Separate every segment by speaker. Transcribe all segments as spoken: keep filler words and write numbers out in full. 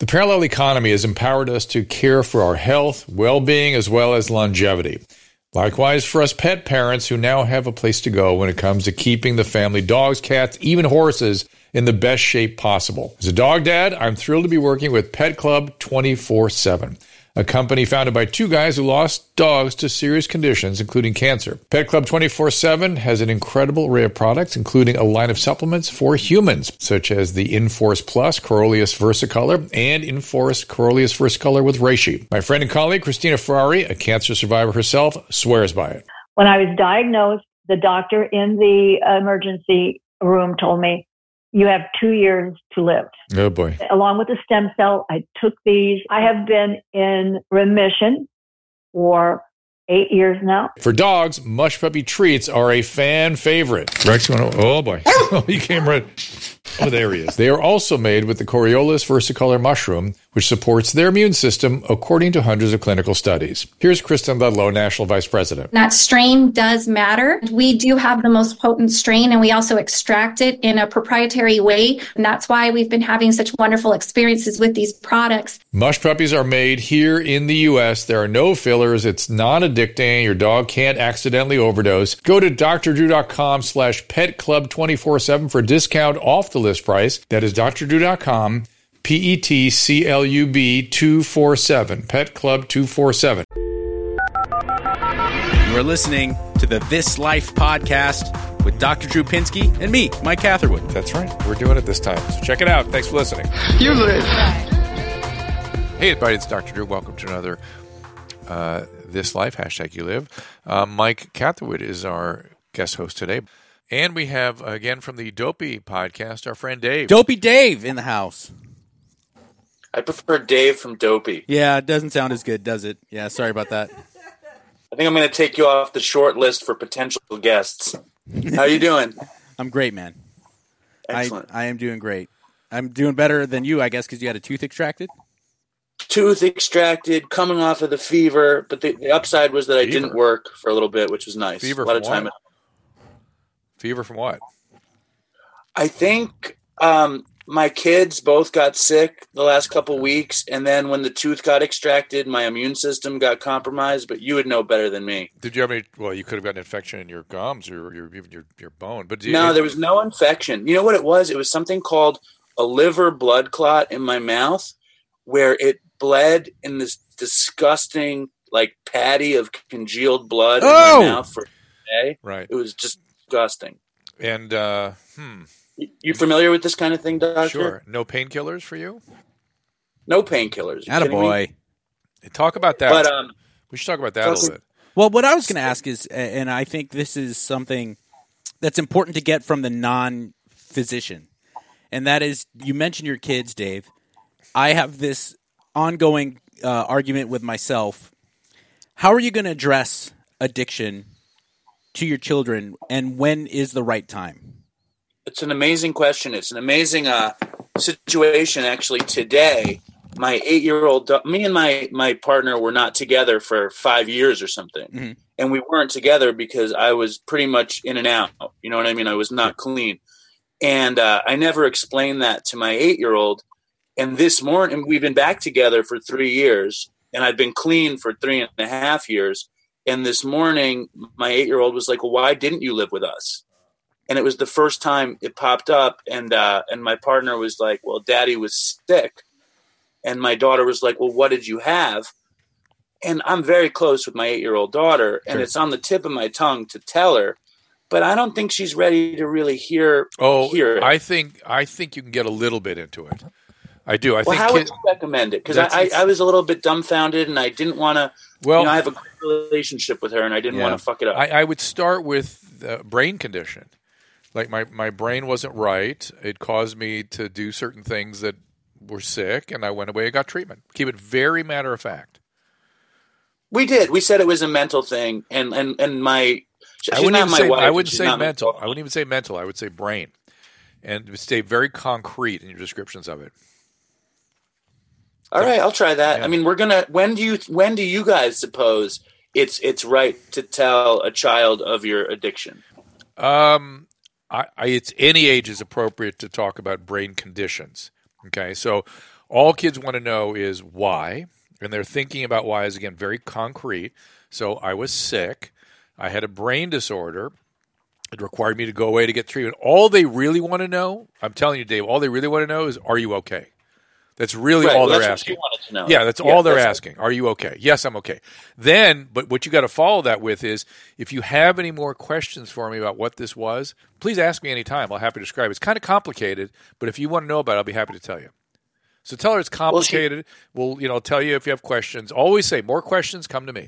Speaker 1: The parallel economy has empowered us to care for our health, well-being, as well as longevity. Likewise, for us pet parents who now have a place to go when it comes to keeping the family dogs, cats, even horses in the best shape possible. As a dog dad, I'm thrilled to be working with Pet Club twenty-four seven, a company founded by two guys who lost dogs to serious conditions, including cancer. Pet Club twenty-four seven has an incredible array of products, including a line of supplements for humans, such as the Inforce Plus Corolius Versicolor and Inforce Corolius Versicolor with Reishi. My friend and colleague, Christina Ferrari, a cancer survivor herself, swears by it.
Speaker 2: When I was diagnosed, the doctor in the emergency room told me, you have two years to live.
Speaker 1: Oh, boy.
Speaker 2: Along with the stem cell, I took these. I have been in remission for eight years now.
Speaker 1: For dogs, Mush Puppy treats are a fan favorite. Rex, you want to, oh, boy. Oh, he came right. Oh, there he is. They are also made with the Coriolis versicolor mushroom, which supports their immune system according to hundreds of clinical studies. Here's Kristen Ludlow, National Vice President.
Speaker 3: That strain does matter. We do have the most potent strain, and we also extract it in a proprietary way. And that's why we've been having such wonderful experiences with these products.
Speaker 1: Mush Puppies are made here in the U S. There are no fillers. It's non-addicting. Your dog can't accidentally overdose. Go to drdrew.com slash petclub247 for a discount off the list price. That is drdrew.com, P E T C L U B two four seven, Pet Club two four seven.
Speaker 4: You're listening to the This Life podcast with Doctor Drew Pinsky and me, Mike Catherwood.
Speaker 1: That's right. We're doing it this time. So check it out. Thanks for listening.
Speaker 5: You live.
Speaker 1: Hey, everybody. It's Doctor Drew. Welcome to another uh, This Life, hashtag you live. Uh, Mike Catherwood is our guest host today. And we have, again, from the Dopey podcast, our friend Dave.
Speaker 4: Dopey Dave in the house.
Speaker 5: I prefer Dave from Dopey.
Speaker 4: Yeah, it doesn't sound as good, does it? Yeah, sorry about that.
Speaker 5: I think I'm going to take you off the short list for potential guests. How you doing?
Speaker 4: I'm great, man.
Speaker 5: Excellent.
Speaker 4: I, I am doing great. I'm doing better than you, I guess, because you had a tooth extracted?
Speaker 5: Tooth extracted, coming off of the fever, but the, the upside was that I
Speaker 1: Fever?
Speaker 5: didn't work for a little bit, which was nice.
Speaker 1: Fever
Speaker 5: a lot
Speaker 1: from
Speaker 5: of time.
Speaker 1: what? Fever from what?
Speaker 5: I think um, my kids both got sick the last couple weeks, and then when the tooth got extracted, my immune system got compromised, but you would know better than me.
Speaker 1: Did you have any, well, you could have gotten an infection in your gums or your, even your, your bone. But you,
Speaker 5: No,
Speaker 1: it,
Speaker 5: there was no infection. You know what it was? It was something called a liver blood clot in my mouth, where it bled in this disgusting, like, patty of congealed blood
Speaker 4: Oh!
Speaker 5: in my mouth for a day.
Speaker 1: Right.
Speaker 5: It was just disgusting.
Speaker 1: And, uh, hmm.
Speaker 5: You, you familiar with this kind of thing, Doctor?
Speaker 1: Sure. No painkillers for you?
Speaker 5: No painkillers. You kidding me?
Speaker 4: Attaboy.
Speaker 1: Talk about that.
Speaker 5: But um,
Speaker 1: we should talk about that a little bit.
Speaker 4: Well, what I was going to ask is, and I think this is something that's important to get from the non-physician, and that is, you mentioned your kids, Dave. I have this ongoing uh, argument with myself. How are you going to address addiction to your children, and when is the right time?
Speaker 5: It's an amazing question. It's an amazing uh, situation, actually. Today, my eight-year-old, me and my, my partner were not together for five years or something. Mm-hmm. And we weren't together because I was pretty much in and out. You know what I mean? I was not clean. And uh, I never explained that to my eight-year-old. And this morning, we've been back together for three years, and I've been clean for three and a half years. And this morning, my eight-year-old was like, well, why didn't you live with us? And it was the first time it popped up. And uh, and my partner was like, well, Daddy was sick. And my daughter was like, well, what did you have? And I'm very close with my eight-year-old daughter, and
Speaker 1: Sure.
Speaker 5: It's on the tip of my tongue to tell her. But I don't think she's ready to really hear,
Speaker 1: Oh,
Speaker 5: hear it.
Speaker 1: I think I think you can get a little bit into it. I do. I
Speaker 5: well,
Speaker 1: think
Speaker 5: how
Speaker 1: kid,
Speaker 5: would you recommend it? Because I,
Speaker 1: That's-
Speaker 5: I, I was a little bit dumbfounded, and I didn't want to
Speaker 1: well,
Speaker 5: you know, I have a great relationship with her, and I didn't
Speaker 1: Yeah.
Speaker 5: want to fuck it up.
Speaker 1: I, I would start with the brain condition. Like my, my brain wasn't right. It caused me to do certain things that were sick, and I went away and got treatment. Keep it very matter of fact.
Speaker 5: We did. We said it was a mental thing, and and and my. She's
Speaker 1: I wouldn't
Speaker 5: not
Speaker 1: even
Speaker 5: my
Speaker 1: say
Speaker 5: wife,
Speaker 1: I
Speaker 5: and
Speaker 1: wouldn't
Speaker 5: she's
Speaker 1: say
Speaker 5: not my
Speaker 1: mental.
Speaker 5: daughter.
Speaker 1: I wouldn't even say mental. I would say brain, and stay very concrete in your descriptions of it.
Speaker 5: All right, I'll try that.
Speaker 1: Yeah.
Speaker 5: I mean, we're gonna. When do you? When do you guys suppose it's it's right to tell a child of your addiction?
Speaker 1: Um, I, I, it's any age is appropriate to talk about brain conditions. Okay, so All kids want to know is why, and they're thinking about why is, again, very concrete. So I was sick. I had a brain disorder. It required me to go away to get treatment. All they really want to know, I'm telling you, Dave, all they really want to know is, are you okay? That's really
Speaker 5: right,
Speaker 1: all
Speaker 5: well,
Speaker 1: they're
Speaker 5: that's
Speaker 1: asking.
Speaker 5: What you wanted to know.
Speaker 1: Yeah, that's
Speaker 5: yeah,
Speaker 1: all they're
Speaker 5: that's
Speaker 1: asking. Are you okay? Yes, I'm okay. Then, but what you got to follow that with is, if you have any more questions for me about what this was, please ask me anytime. I'll happy to describe it. It's kind of complicated, but if you want to know about it, I'll be happy to tell you. So tell her it's complicated. Well, she, we'll, you know, tell you if you have questions. Always say, more questions, come to me.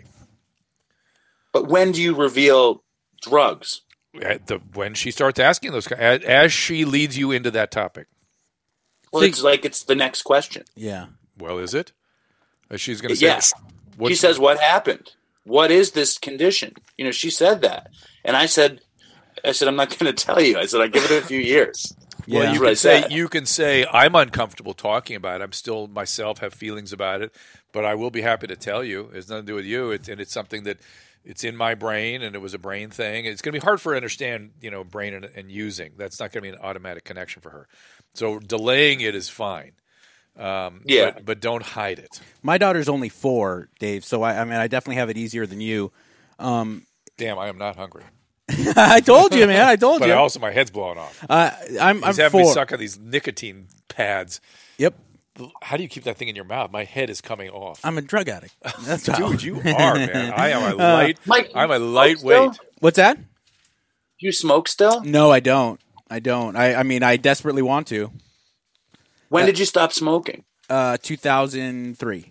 Speaker 5: But when do you reveal drugs?
Speaker 1: At the, when she starts asking those, as, as she leads you into that topic.
Speaker 5: Well, it's like it's the next question.
Speaker 4: Yeah.
Speaker 1: Well, is it? She's going to say,
Speaker 5: yes. She says, what happened? What is this condition? You know, she said that. And I said, I said, I'm not going to tell you. I said, I give it a few years.
Speaker 1: Well,
Speaker 4: Yeah.
Speaker 1: you can say, you can say, I'm uncomfortable talking about it. I'm still myself, have feelings about it, but I will be happy to tell you. It's nothing to do with you. It's, and it's something that it's in my brain, and it was a brain thing. It's going to be hard for her to understand, you know, brain and, and using. That's not going to be an automatic connection for her. So delaying it is fine. Um,
Speaker 5: yeah.
Speaker 1: But, but don't hide it.
Speaker 4: My daughter's only four, Dave, so I, I mean, I definitely have it easier than you. Um,
Speaker 1: Damn, I am not hungry.
Speaker 4: I told you, man. I told
Speaker 1: but
Speaker 4: you.
Speaker 1: But also, my head's blowing off.
Speaker 4: Uh, I'm,
Speaker 1: He's
Speaker 4: I'm
Speaker 1: having
Speaker 4: four.
Speaker 1: me suck on these nicotine pads.
Speaker 4: Yep.
Speaker 1: How do you keep that thing in your mouth? My head is coming off.
Speaker 4: I'm a drug addict. That's how.
Speaker 1: Dude, you are, man. I am a light.
Speaker 5: Uh, Mike,
Speaker 1: I'm a lightweight.
Speaker 4: What's that?
Speaker 5: Do you smoke still?
Speaker 4: No, I don't. I don't. I, I mean, I desperately want to.
Speaker 5: When
Speaker 4: Uh,
Speaker 5: did you stop smoking?
Speaker 4: Uh, two thousand three.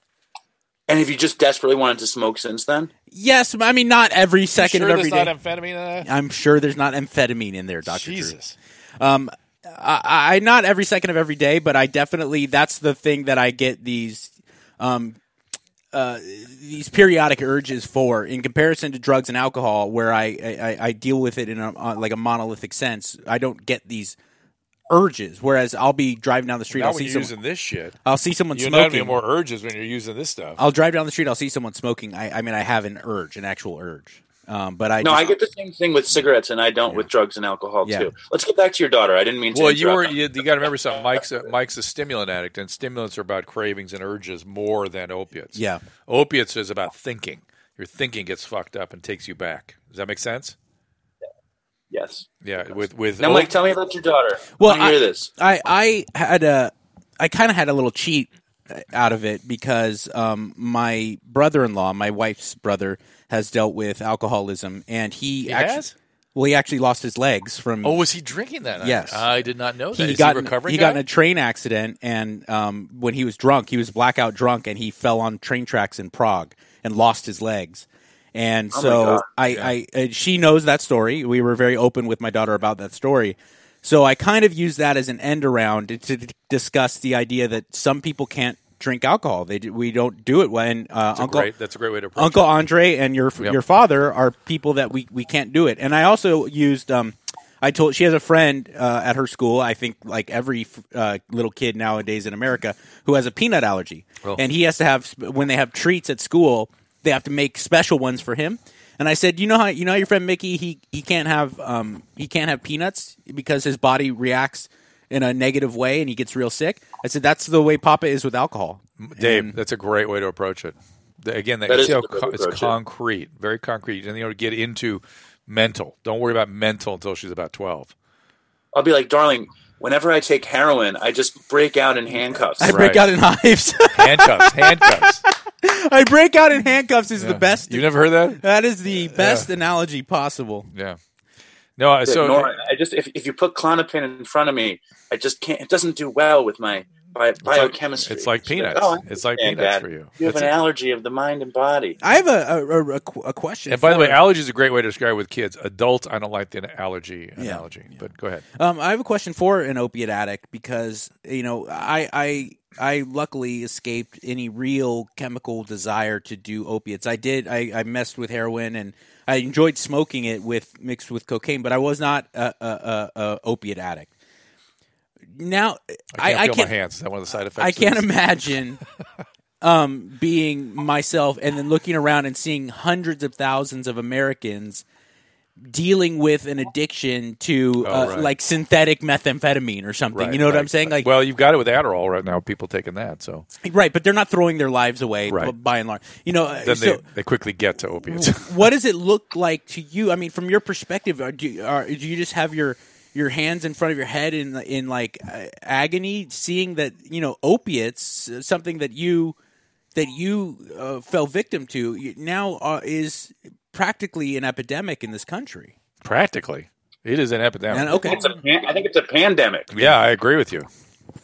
Speaker 5: And have you just desperately wanted to smoke since then?
Speaker 4: Yes, I mean not every second
Speaker 1: sure
Speaker 4: of every
Speaker 1: there's
Speaker 4: day.
Speaker 1: not amphetamine in that?
Speaker 4: I'm sure there's not amphetamine in there, Doctor
Speaker 1: Jesus.
Speaker 4: Drew. Um, I, I not every second of every day, but I definitely that's the thing that I get these, um, uh, these periodic urges for. In comparison to drugs and alcohol, where I I, I deal with it in a uh, like a monolithic sense, I don't get these urges. Whereas I'll be driving down the street,
Speaker 1: Now
Speaker 4: I'll
Speaker 1: when
Speaker 4: see
Speaker 1: you're
Speaker 4: some,
Speaker 1: using this shit,
Speaker 4: I'll see someone
Speaker 1: you're not
Speaker 4: smoking.
Speaker 1: having more urges when you're using this stuff.
Speaker 4: I'll drive down the street, I'll see someone smoking. I, I mean, I have an urge, an actual urge. Um, but I
Speaker 5: no,
Speaker 4: just,
Speaker 5: I get the same thing with cigarettes, and I don't
Speaker 4: Yeah.
Speaker 5: with drugs and alcohol
Speaker 4: Yeah.
Speaker 5: too. Let's get back to your daughter. I didn't mean to.
Speaker 1: Well, you were
Speaker 5: interrupt.
Speaker 1: you, you got to remember something. Mike's a, Mike's a stimulant addict, and stimulants are about cravings and urges more than opiates.
Speaker 4: Yeah.
Speaker 1: Opiates is about thinking. Your thinking gets fucked up and takes you back. Does that make sense?
Speaker 5: Yes.
Speaker 1: Yeah. With with
Speaker 5: Now, Mike, tell me about your daughter.
Speaker 4: Well,
Speaker 5: I wanna hear
Speaker 4: I-
Speaker 5: this.
Speaker 4: I, I had a, I kind of had a little cheat out of it because um, my brother-in-law, my wife's brother, has dealt with alcoholism, and he,
Speaker 1: He
Speaker 4: actually,
Speaker 1: has?
Speaker 4: well, he actually lost his legs from.
Speaker 1: Oh, was he drinking that night?
Speaker 4: Yes.
Speaker 1: I did not know that.
Speaker 4: he
Speaker 1: Is
Speaker 4: got
Speaker 1: he recovering?
Speaker 4: he got in
Speaker 1: guy?
Speaker 4: a train accident, and um, when he was drunk, he was blackout drunk, and he fell on train tracks in Prague and lost his legs. And
Speaker 5: Oh my
Speaker 4: so
Speaker 5: God.
Speaker 4: I,
Speaker 1: Yeah.
Speaker 4: I, uh, she knows that story. We were very open with my daughter about that story. So I kind of use that as an end around to, to discuss the idea that some people can't drink alcohol. They do, we don't do it when uh,
Speaker 1: That's a
Speaker 4: Uncle
Speaker 1: great. That's a great way to approach
Speaker 4: Uncle
Speaker 1: it.
Speaker 4: Andre and your
Speaker 1: Yep.
Speaker 4: your father are people that we, we can't do it. And I also used. Um, I told she has a friend uh, at her school. I think like every uh, little kid nowadays in America who has a peanut allergy,
Speaker 1: Oh.
Speaker 4: and he has to have when they have treats at school, they have to make special ones for him. And I said, you know how you know how your friend Mickey he he can't have um he can't have peanuts because his body reacts in a negative way and he gets real sick. I said that's the way Papa is with alcohol.
Speaker 1: Dave,
Speaker 4: And-
Speaker 1: that's a great way to approach it. The- Again, that,
Speaker 5: That
Speaker 1: you
Speaker 5: is
Speaker 1: see
Speaker 5: a
Speaker 1: how
Speaker 5: good way
Speaker 1: co-
Speaker 5: to
Speaker 1: it's
Speaker 5: approach it.
Speaker 1: concrete, very concrete, and you know to get into mental. Don't worry about mental until she's about twelve.
Speaker 5: I'll be like, darling, whenever I take heroin, I just break out in handcuffs.
Speaker 4: I
Speaker 1: Right.
Speaker 4: break out in hives.
Speaker 1: Handcuffs, handcuffs.
Speaker 4: I break out in handcuffs is
Speaker 1: Yeah.
Speaker 4: the best.
Speaker 1: You never heard that?
Speaker 4: That is the best analogy possible.
Speaker 1: Yeah. No, so
Speaker 5: Nora, I just if, if you put Klonopin in front of me, I just can't. It doesn't do well with my bi- biochemistry.
Speaker 1: it's like peanuts.
Speaker 5: Oh, I
Speaker 1: It's like
Speaker 5: understand,
Speaker 1: peanuts
Speaker 5: Dad.
Speaker 1: for you.
Speaker 5: You have
Speaker 1: That's
Speaker 5: an
Speaker 1: it.
Speaker 5: allergy of the mind and body.
Speaker 4: I have a a, a, a qu- a question.
Speaker 1: And by the way,
Speaker 4: for-
Speaker 1: allergy is a great way to describe it with kids. Adults, I don't like the allergy
Speaker 4: Yeah.
Speaker 1: analogy, but go ahead.
Speaker 4: Um, I have a question for an opiate addict because you know I I I luckily escaped any real chemical desire to do opiates. I did. I, I messed with heroin and I enjoyed smoking it with mixed with cocaine, but I was not a, a, a, a opiate addict. Now
Speaker 1: I can't
Speaker 4: I, I
Speaker 1: feel
Speaker 4: can't.
Speaker 1: my hands. Is that one of the side effects?
Speaker 4: I
Speaker 1: of
Speaker 4: can't
Speaker 1: this?
Speaker 4: imagine um, being myself and then looking around and seeing hundreds of thousands of Americans dealing with an addiction to
Speaker 1: Oh,
Speaker 4: uh,
Speaker 1: right.
Speaker 4: like synthetic methamphetamine or something.
Speaker 1: Right,
Speaker 4: you know what
Speaker 1: right.
Speaker 4: I'm saying? Like,
Speaker 1: well, you've got it with Adderall right now. People taking that, so
Speaker 4: right, but they're not throwing their lives away
Speaker 1: Right.
Speaker 4: b- by and large. You know, uh,
Speaker 1: then
Speaker 4: so
Speaker 1: they, they quickly get to opiates.
Speaker 4: what does it look like to you? I mean, from your perspective, are, do, you, are, do you just have your your hands in front of your head in in like uh, agony, seeing that you know opiates, uh, something that you that you uh, fell victim to, you- now uh, is practically an epidemic in this country?
Speaker 1: Practically, it is an epidemic.
Speaker 4: And okay,
Speaker 5: It's a pan- I think it's a pandemic.
Speaker 1: Yeah, I agree with you.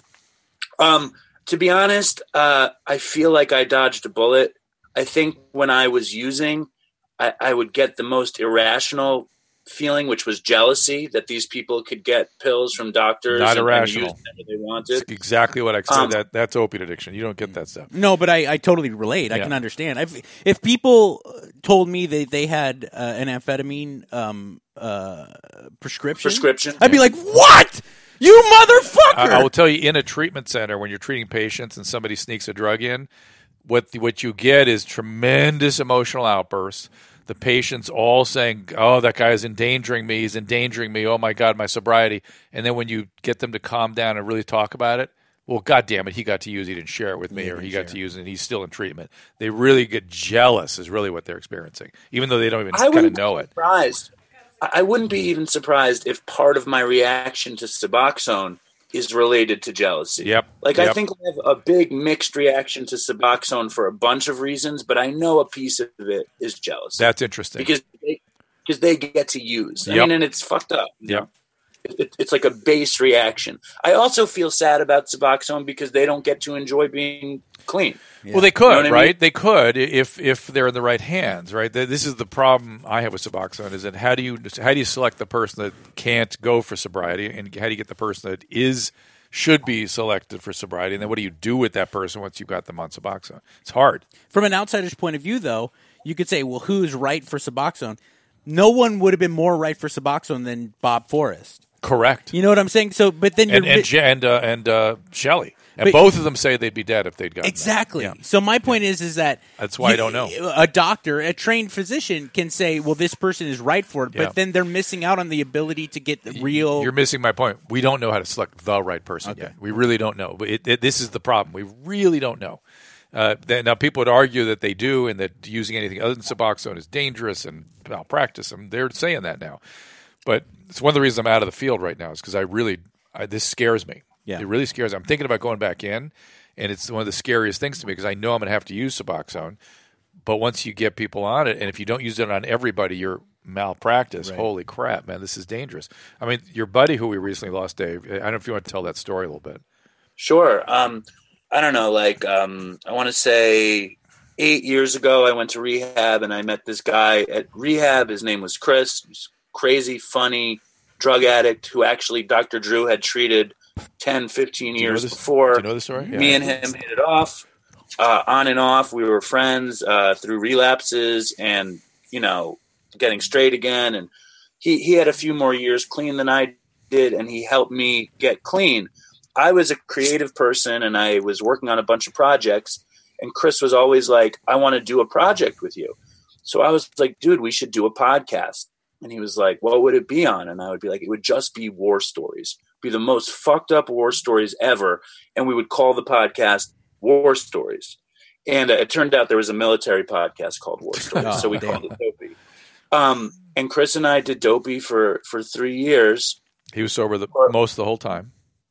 Speaker 5: Um, to be honest, uh, I feel like I dodged a bullet. I think when I was using, I, I would get the most irrational feeling, which was jealousy that these people could get pills from doctors
Speaker 1: Not
Speaker 5: and,
Speaker 1: irrational.
Speaker 5: and use whenever they wanted.
Speaker 1: It's exactly what I said.
Speaker 5: Um,
Speaker 1: that that's opiate addiction. You don't get that stuff.
Speaker 4: no, but I, I totally relate. I
Speaker 1: Yeah.
Speaker 4: can understand. I've, if people told me they they had uh, an amphetamine um, uh, prescription,
Speaker 5: Prescription.
Speaker 4: I'd be like, "What? You motherfucker!"
Speaker 1: I, I will tell you, in a treatment center, when you're treating patients and somebody sneaks a drug in, what what you get is tremendous emotional outbursts. The patients all saying, "Oh, that guy is endangering me. He's endangering me. Oh my God, my sobriety." And then when you get them to calm down and really talk about it, well, God damn it, he got to use it. He didn't share it with me,
Speaker 4: He
Speaker 1: or
Speaker 4: didn't
Speaker 1: he got
Speaker 4: share
Speaker 1: to use it, and he's still in treatment. They really get jealous, is really what they're experiencing, even though they don't even
Speaker 5: I
Speaker 1: kind of
Speaker 5: wouldn't
Speaker 1: know
Speaker 5: be
Speaker 1: it.
Speaker 5: surprised. I I wouldn't be even surprised if part of my reaction to Suboxone is related to jealousy.
Speaker 1: Yep.
Speaker 5: Like I
Speaker 1: Yep.
Speaker 5: think I have a big mixed reaction to Suboxone for a bunch of reasons, but I know a piece of it is jealousy.
Speaker 1: That's interesting.
Speaker 5: because they, because they get to use. I
Speaker 1: Yep.
Speaker 5: mean, and it's fucked up. you
Speaker 1: Yep.
Speaker 5: know? It, it's like a base reaction. I also feel sad about Suboxone because they don't get to enjoy being clean.
Speaker 1: Well, they could,
Speaker 5: You know what I
Speaker 1: right?
Speaker 5: mean?
Speaker 1: They could if if they're in the right hands, right? Th- This is the problem I have with Suboxone: is that how do you how do you select the person that can't go for sobriety, and how do you get the person that is should be selected for sobriety, and then what do you do with that person once you've got them on Suboxone? It's hard.
Speaker 4: From an outsider's point of view, though, you could say, well, who's right for Suboxone? No one would have been more right for Suboxone than Bob Forrest.
Speaker 1: Correct.
Speaker 4: You know what I'm saying? So, but then you're
Speaker 1: and and Je- and uh, and uh, Shelley, and
Speaker 4: But-
Speaker 1: both of them say they'd be dead if they'd gotten that.
Speaker 4: exactly.
Speaker 1: Yeah.
Speaker 4: So my point is, is that
Speaker 1: That's why I
Speaker 4: you-
Speaker 1: don't know.
Speaker 4: A doctor, a trained physician, can say, well, this person is right for it,
Speaker 1: Yeah.
Speaker 4: but then they're missing out on the ability to get the real.
Speaker 1: You're missing my point. We don't know how to select the right person
Speaker 4: Okay.
Speaker 1: yet. We really don't know. But it, it, this is the problem. We really don't know. Uh, then, now, people would argue that they do, and that using anything other than Suboxone is dangerous and malpractice. And they're saying that now. But it's one of the reasons I'm out of the field right now is because I really I, this scares me.
Speaker 4: Yeah.
Speaker 1: It really scares me. I'm thinking about going back in, and it's one of the scariest things to me because I know I'm going to have to use Suboxone. But once you get people on it, and if you don't use it on everybody, you're malpractice.
Speaker 4: Right.
Speaker 1: Holy crap, man, this is dangerous. I mean, your buddy who we recently lost, Dave, I don't know if you want to tell that story a little bit.
Speaker 5: Sure. Um, I don't know. Like, um, I want to say eight years ago, I went to rehab and I met this guy at rehab. His name was Chris. He was a crazy, funny drug addict who actually Doctor Drew had treated ten, fifteen
Speaker 1: Do you know
Speaker 5: years
Speaker 1: this-
Speaker 5: before.
Speaker 1: Do you know the story?
Speaker 5: Me and him hit it off, uh, on and off. We were friends uh, through relapses and, you know, getting straight again. And he, he had a few more years clean than I did, and he helped me get clean. I was a creative person, and I was working on a bunch of projects. And Chris was always like, I want to do a project with you. So I was like, dude, we should do a podcast. And he was like, what would it be on? And I would be like, it would just be war stories, be the most fucked up war stories ever. And we would call the podcast War Stories. And uh, it turned out there was a military podcast called War Stories.
Speaker 4: Oh,
Speaker 5: so we
Speaker 4: damn.
Speaker 5: called it Dopey. Um, and Chris and I did Dopey for, for three years.
Speaker 1: He was sober the, most of the whole time.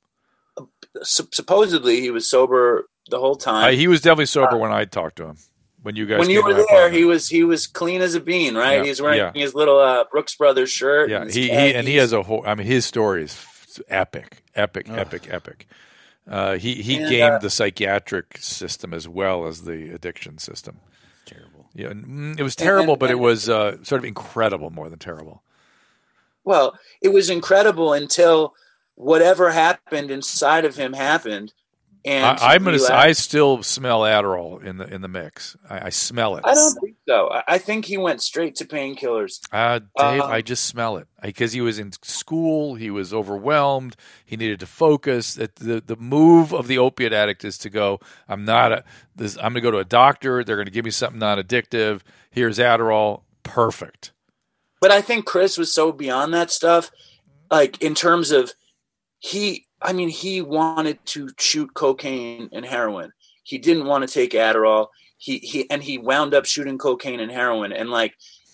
Speaker 5: Sup- supposedly he was sober the whole time.
Speaker 1: I, he was definitely sober when I talked to him. When you guys
Speaker 5: when you
Speaker 1: came
Speaker 5: were
Speaker 1: to my
Speaker 5: there,
Speaker 1: apartment.
Speaker 5: he was he was clean as a bean, right?
Speaker 1: Yeah,
Speaker 5: He's wearing
Speaker 1: yeah.
Speaker 5: his little uh, Brooks Brothers shirt.
Speaker 1: Yeah,
Speaker 5: and his
Speaker 1: he, he and he
Speaker 5: khakis.
Speaker 1: has a whole. I mean, his story is f- epic, epic,
Speaker 4: Ugh.
Speaker 1: epic, epic. Uh, he he
Speaker 5: And,
Speaker 1: gamed
Speaker 5: uh,
Speaker 1: the psychiatric system as well as the addiction system.
Speaker 4: Terrible.
Speaker 1: Yeah, and, mm, it was terrible,
Speaker 5: and-
Speaker 1: but it
Speaker 5: and-
Speaker 1: was uh, sort of incredible more than terrible.
Speaker 5: Well, it was incredible until whatever happened inside of him happened. And
Speaker 1: I, I'm gonna.
Speaker 5: he
Speaker 1: s-
Speaker 5: left.
Speaker 1: I still smell Adderall in the in the mix. I, I smell it.
Speaker 5: I don't think so. I- I think he went straight to painkillers.
Speaker 1: Uh, Dave,
Speaker 5: Um,
Speaker 1: I just smell it because he was in school. He was overwhelmed. He needed to focus. The, the the move of the opiate addict is to go. I'm not a. This, I'm going to go to a doctor. They're going to give me something non-addictive. Here's Adderall. Perfect.
Speaker 5: But I think Chris was so beyond that stuff, like in terms of he, I mean, he wanted to shoot cocaine and heroin. He didn't want to take Adderall. He, he, and he wound up shooting cocaine and heroin. And like,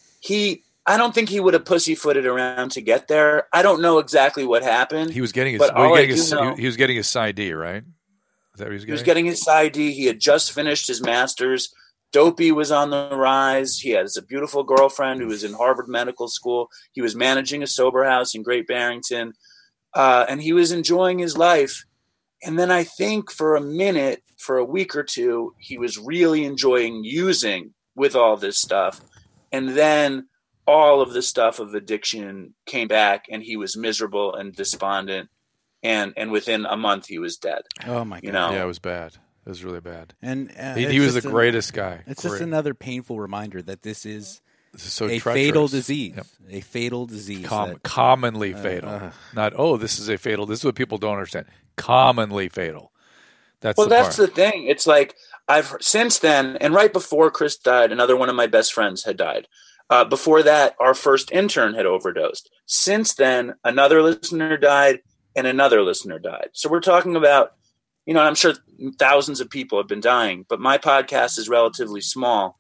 Speaker 5: he, I don't think he would have pussyfooted around to get there. I don't know exactly what happened.
Speaker 1: He was getting his,
Speaker 5: but
Speaker 1: well,
Speaker 5: all
Speaker 1: getting
Speaker 5: I do
Speaker 1: his
Speaker 5: know,
Speaker 1: he was getting his PsyD, right? Is that what he was getting?
Speaker 5: He was getting his PsyD. He had just finished his master's. Dopey was on the rise. He has a beautiful girlfriend who was in Harvard Medical School. He was managing a sober house in Great Barrington. Uh, and he was enjoying his life. And then I think for a minute, for a week or two, he was really enjoying using with all this stuff. And then all of the stuff of addiction came back and he was miserable and despondent. And, and within a month, he was dead.
Speaker 4: Oh, my God.
Speaker 5: You know?
Speaker 1: Yeah, it was bad. It was really bad.
Speaker 4: And uh,
Speaker 1: he, he was the greatest a, guy.
Speaker 4: It's
Speaker 1: Great.
Speaker 4: just another painful reminder that this is,
Speaker 1: this is so
Speaker 4: a
Speaker 1: treacherous.
Speaker 4: fatal disease.
Speaker 1: Yep.
Speaker 4: A fatal disease.
Speaker 1: Com-
Speaker 4: that,
Speaker 1: commonly
Speaker 4: uh,
Speaker 1: fatal.
Speaker 4: Uh,
Speaker 1: Not, oh, this is a fatal. This is what people don't understand. Commonly fatal. That's
Speaker 5: well,
Speaker 1: the
Speaker 5: that's
Speaker 1: part.
Speaker 5: the thing. It's like I've since then, and right before Chris died, another one of my best friends had died. Uh, before that, our first intern had overdosed. Since then, another listener died and another listener died. So we're talking about, you know, I'm sure thousands of people have been dying, but my podcast is relatively small,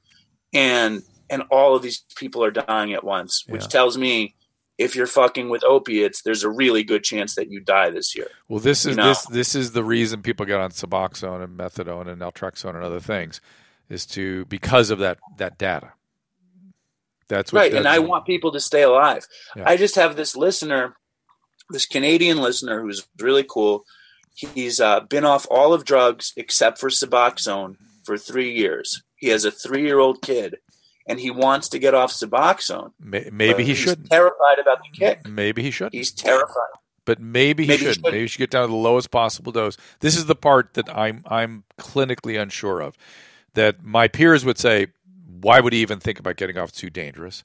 Speaker 5: and and all of these people are dying at once, which
Speaker 1: yeah.
Speaker 5: tells me if you're fucking with opiates, there's a really good chance that you die this year.
Speaker 1: Well, this is
Speaker 5: you know?
Speaker 1: this this is the reason people get on Suboxone and methadone and naltrexone and other things, is to because of that that data. That's what,
Speaker 5: right,
Speaker 1: that's,
Speaker 5: and I want people to stay alive.
Speaker 1: Yeah.
Speaker 5: I just have this listener, this Canadian listener who's really cool. He's uh, been off all of drugs except for Suboxone for three years. He has a three-year-old kid, and he wants to get off Suboxone.
Speaker 1: Maybe he
Speaker 5: he's
Speaker 1: shouldn't.
Speaker 5: Terrified about the kick.
Speaker 1: Maybe he shouldn't.
Speaker 5: He's terrified.
Speaker 1: But maybe he
Speaker 5: Maybe he
Speaker 1: shouldn't.
Speaker 5: shouldn't.
Speaker 1: Maybe he should get down to the lowest possible dose. This is the part that I'm I'm clinically unsure of. That my peers would say, why would he even think about getting off? It's too dangerous.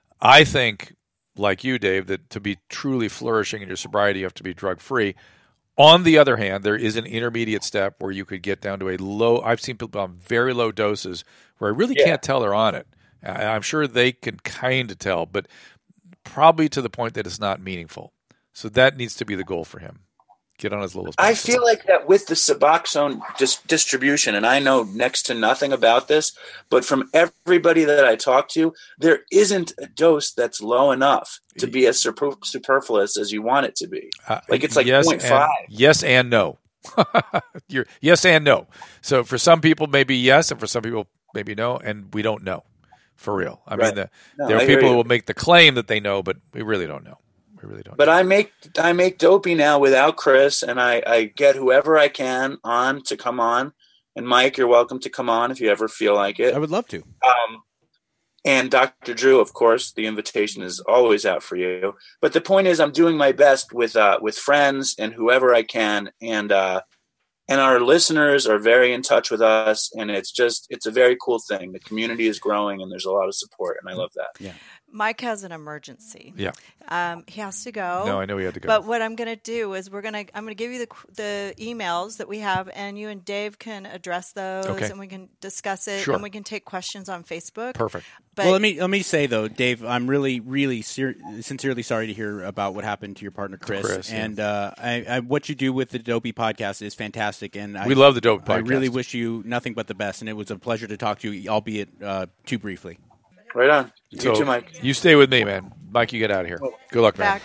Speaker 1: I think, like you, Dave, that to be truly flourishing in your sobriety, you have to be drug-free. On the other hand, there is an intermediate step where you could get down to a low. I've seen people on very low doses where I really
Speaker 5: Yeah.
Speaker 1: can't tell they're on it. I'm sure they can kind of tell, but probably to the point that it's not meaningful. So that needs to be the goal for him. Get on as low as possible.
Speaker 5: I feel like that with the Suboxone dis- distribution, and I know next to nothing about this, but from everybody that I talk to, there isn't a dose that's low enough to be as super- superfluous as you want it to be.
Speaker 1: Uh,
Speaker 5: Like it's like
Speaker 1: yes
Speaker 5: zero point five.
Speaker 1: And, yes and no. You're, yes and no. So for some people, maybe yes, and for some people, maybe no, and we don't know for real. I
Speaker 5: Right.
Speaker 1: mean, the,
Speaker 5: No,
Speaker 1: there are
Speaker 5: I hear
Speaker 1: people who
Speaker 5: you.
Speaker 1: will make the claim that they know, but we really don't know. We really don't
Speaker 5: But
Speaker 1: know.
Speaker 5: I make I make Dopey now without Chris, and I, I get whoever I can on to come on. And Mike, you're welcome to come on if you ever feel like it.
Speaker 4: I would love to.
Speaker 5: Um, and Doctor Drew, of course, the invitation is always out for you. But the point is, I'm doing my best with uh, with friends and whoever I can, and uh, and our listeners are very in touch with us, and it's just it's a very cool thing. The community is growing, and there's a lot of support, and I love that.
Speaker 4: Yeah.
Speaker 6: Mike has an emergency.
Speaker 1: Yeah.
Speaker 6: Um, he has to go.
Speaker 1: No, I know he had to go.
Speaker 6: But what I'm going to do is we're going to I'm going to give you the the emails that we have, and you and Dave can address those,
Speaker 1: Okay.
Speaker 6: and we can discuss it,
Speaker 1: Sure.
Speaker 6: and we can take questions on Facebook.
Speaker 1: Perfect.
Speaker 6: But
Speaker 4: Well, let me let me say though, Dave, I'm really, really ser- sincerely sorry to hear about what happened to your partner Chris.
Speaker 1: Chris, yeah.
Speaker 4: and uh, I, I, what you do with the Dopey podcast is fantastic, and I,
Speaker 1: We love the Dopey
Speaker 4: I
Speaker 1: podcast.
Speaker 4: really wish you nothing but the best, and it was a pleasure to talk to you, albeit uh, too briefly.
Speaker 5: Right on. You
Speaker 1: So
Speaker 5: too, Mike.
Speaker 1: you stay with me, man. Mike, you get out of here. Good luck, man.
Speaker 6: back.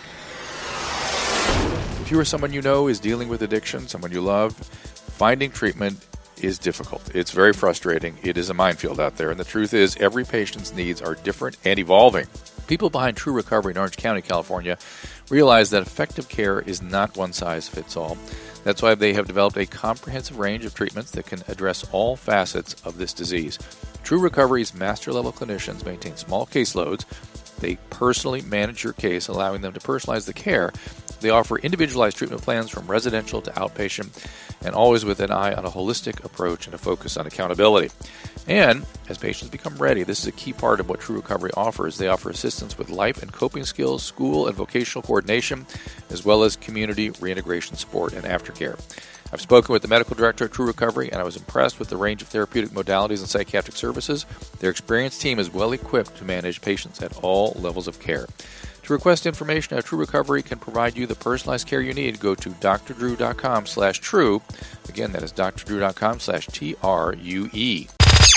Speaker 1: If you or someone you know is dealing with addiction, someone you love, finding treatment is difficult. It's very frustrating. It is a minefield out there. And the truth is, every patient's needs are different and evolving. People behind True Recovery in Orange County, California, realize that effective care is not one size fits all. That's why they have developed a comprehensive range of treatments that can address all facets of this disease. True Recovery's master-level clinicians maintain small caseloads. They personally manage your case, allowing them to personalize the care They offer individualized treatment plans from residential to outpatient, and always with an eye on a holistic approach and a focus on accountability. And as patients become ready, this is a key part of what True Recovery offers. They offer assistance with life and coping skills, school and vocational coordination, as well as community reintegration support and aftercare. I've spoken with the medical director at True Recovery, and I was impressed with the range of therapeutic modalities and psychiatric services. Their experienced team is well equipped to manage patients at all levels of care. To request information how True Recovery can provide you the personalized care you need, go to drdrew.com slash true. Again, that is drdrew.com slash T R U E.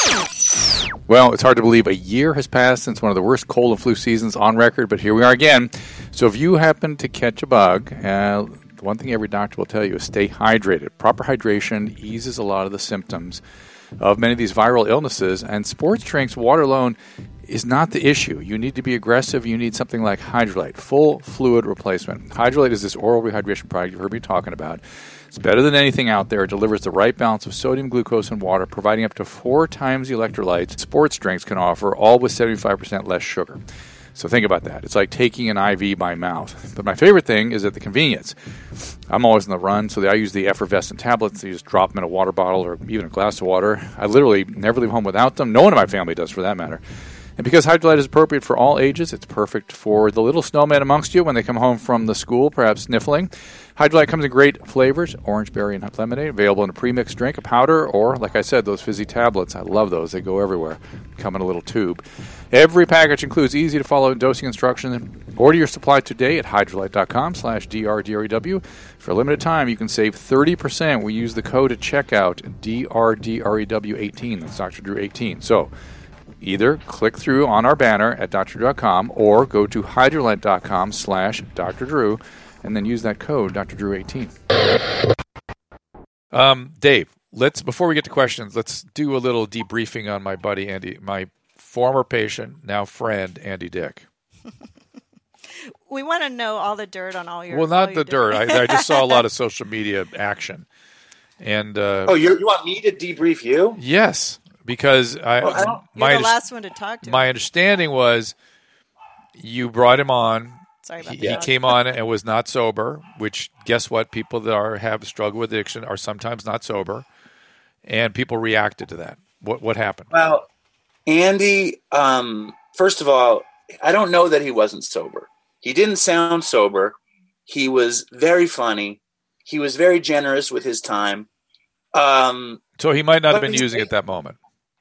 Speaker 1: Well, it's hard to believe a year has passed since one of the worst cold and flu seasons on record, but here we are again. So if you happen to catch a bug, uh, the one thing every doctor will tell you is stay hydrated. Proper hydration eases a lot of the symptoms of many of these viral illnesses, and sports drinks, water alone, is not the issue. You need to be aggressive. You need something like Hydralyte, full fluid replacement. Hydralyte is this oral rehydration product you've heard me talking about. It's better than anything out there. It delivers the right balance of sodium, glucose, and water, providing up to four times the electrolytes sports drinks can offer, all with seventy-five percent less sugar. So think about that. It's like taking an I V by mouth. But my favorite thing is at the convenience. I'm always on the run, so I use the effervescent tablets. You just drop them in a water bottle or even a glass of water. I literally never leave home without them. No one in my family does, for that matter. And because Hydralyte is appropriate for all ages, it's perfect for the little snowman amongst you when they come home from the school, perhaps sniffling. Hydralyte comes in great flavors, orange, berry, and lemonade, available in a pre-mixed drink, a powder, or, like I said, those fizzy tablets. I love those. They go everywhere. Come in a little tube. Every package includes easy-to-follow dosing instructions. Order your supply today at hydralyte.com slash DRDREW. For a limited time, you can save thirty percent when you use the code at checkout, D R D R E W eighteen. That's Doctor Drew eighteen. So, either click through on our banner at D R Drew dot com or go to hydralyte.com slash Dr. Drew and then use that code, Doctor Drew eighteen. Um, Dave, let's before we get to questions, let's do a little debriefing on my buddy Andy, my former patient, now friend, Andy Dick.
Speaker 6: We want to know all the dirt on all your...
Speaker 1: Well, not the dirt. I, I just saw a lot of social media action. And uh,
Speaker 5: Oh, you're, you want me to debrief you?
Speaker 1: Yes. Because I,
Speaker 5: well, I don't,
Speaker 1: my,
Speaker 6: you're the last one to talk to.
Speaker 1: My understanding was you brought him on.
Speaker 6: Sorry about
Speaker 1: he,
Speaker 6: that.
Speaker 1: he came on and was not sober, which guess what? People that are have struggle with addiction are sometimes not sober, and people reacted to that. What what happened?
Speaker 5: Well, Andy, um, first of all, I don't know that he wasn't sober. He didn't sound sober. He was very funny. He was very generous with his time. Um,
Speaker 1: so he might not have been using it at that moment.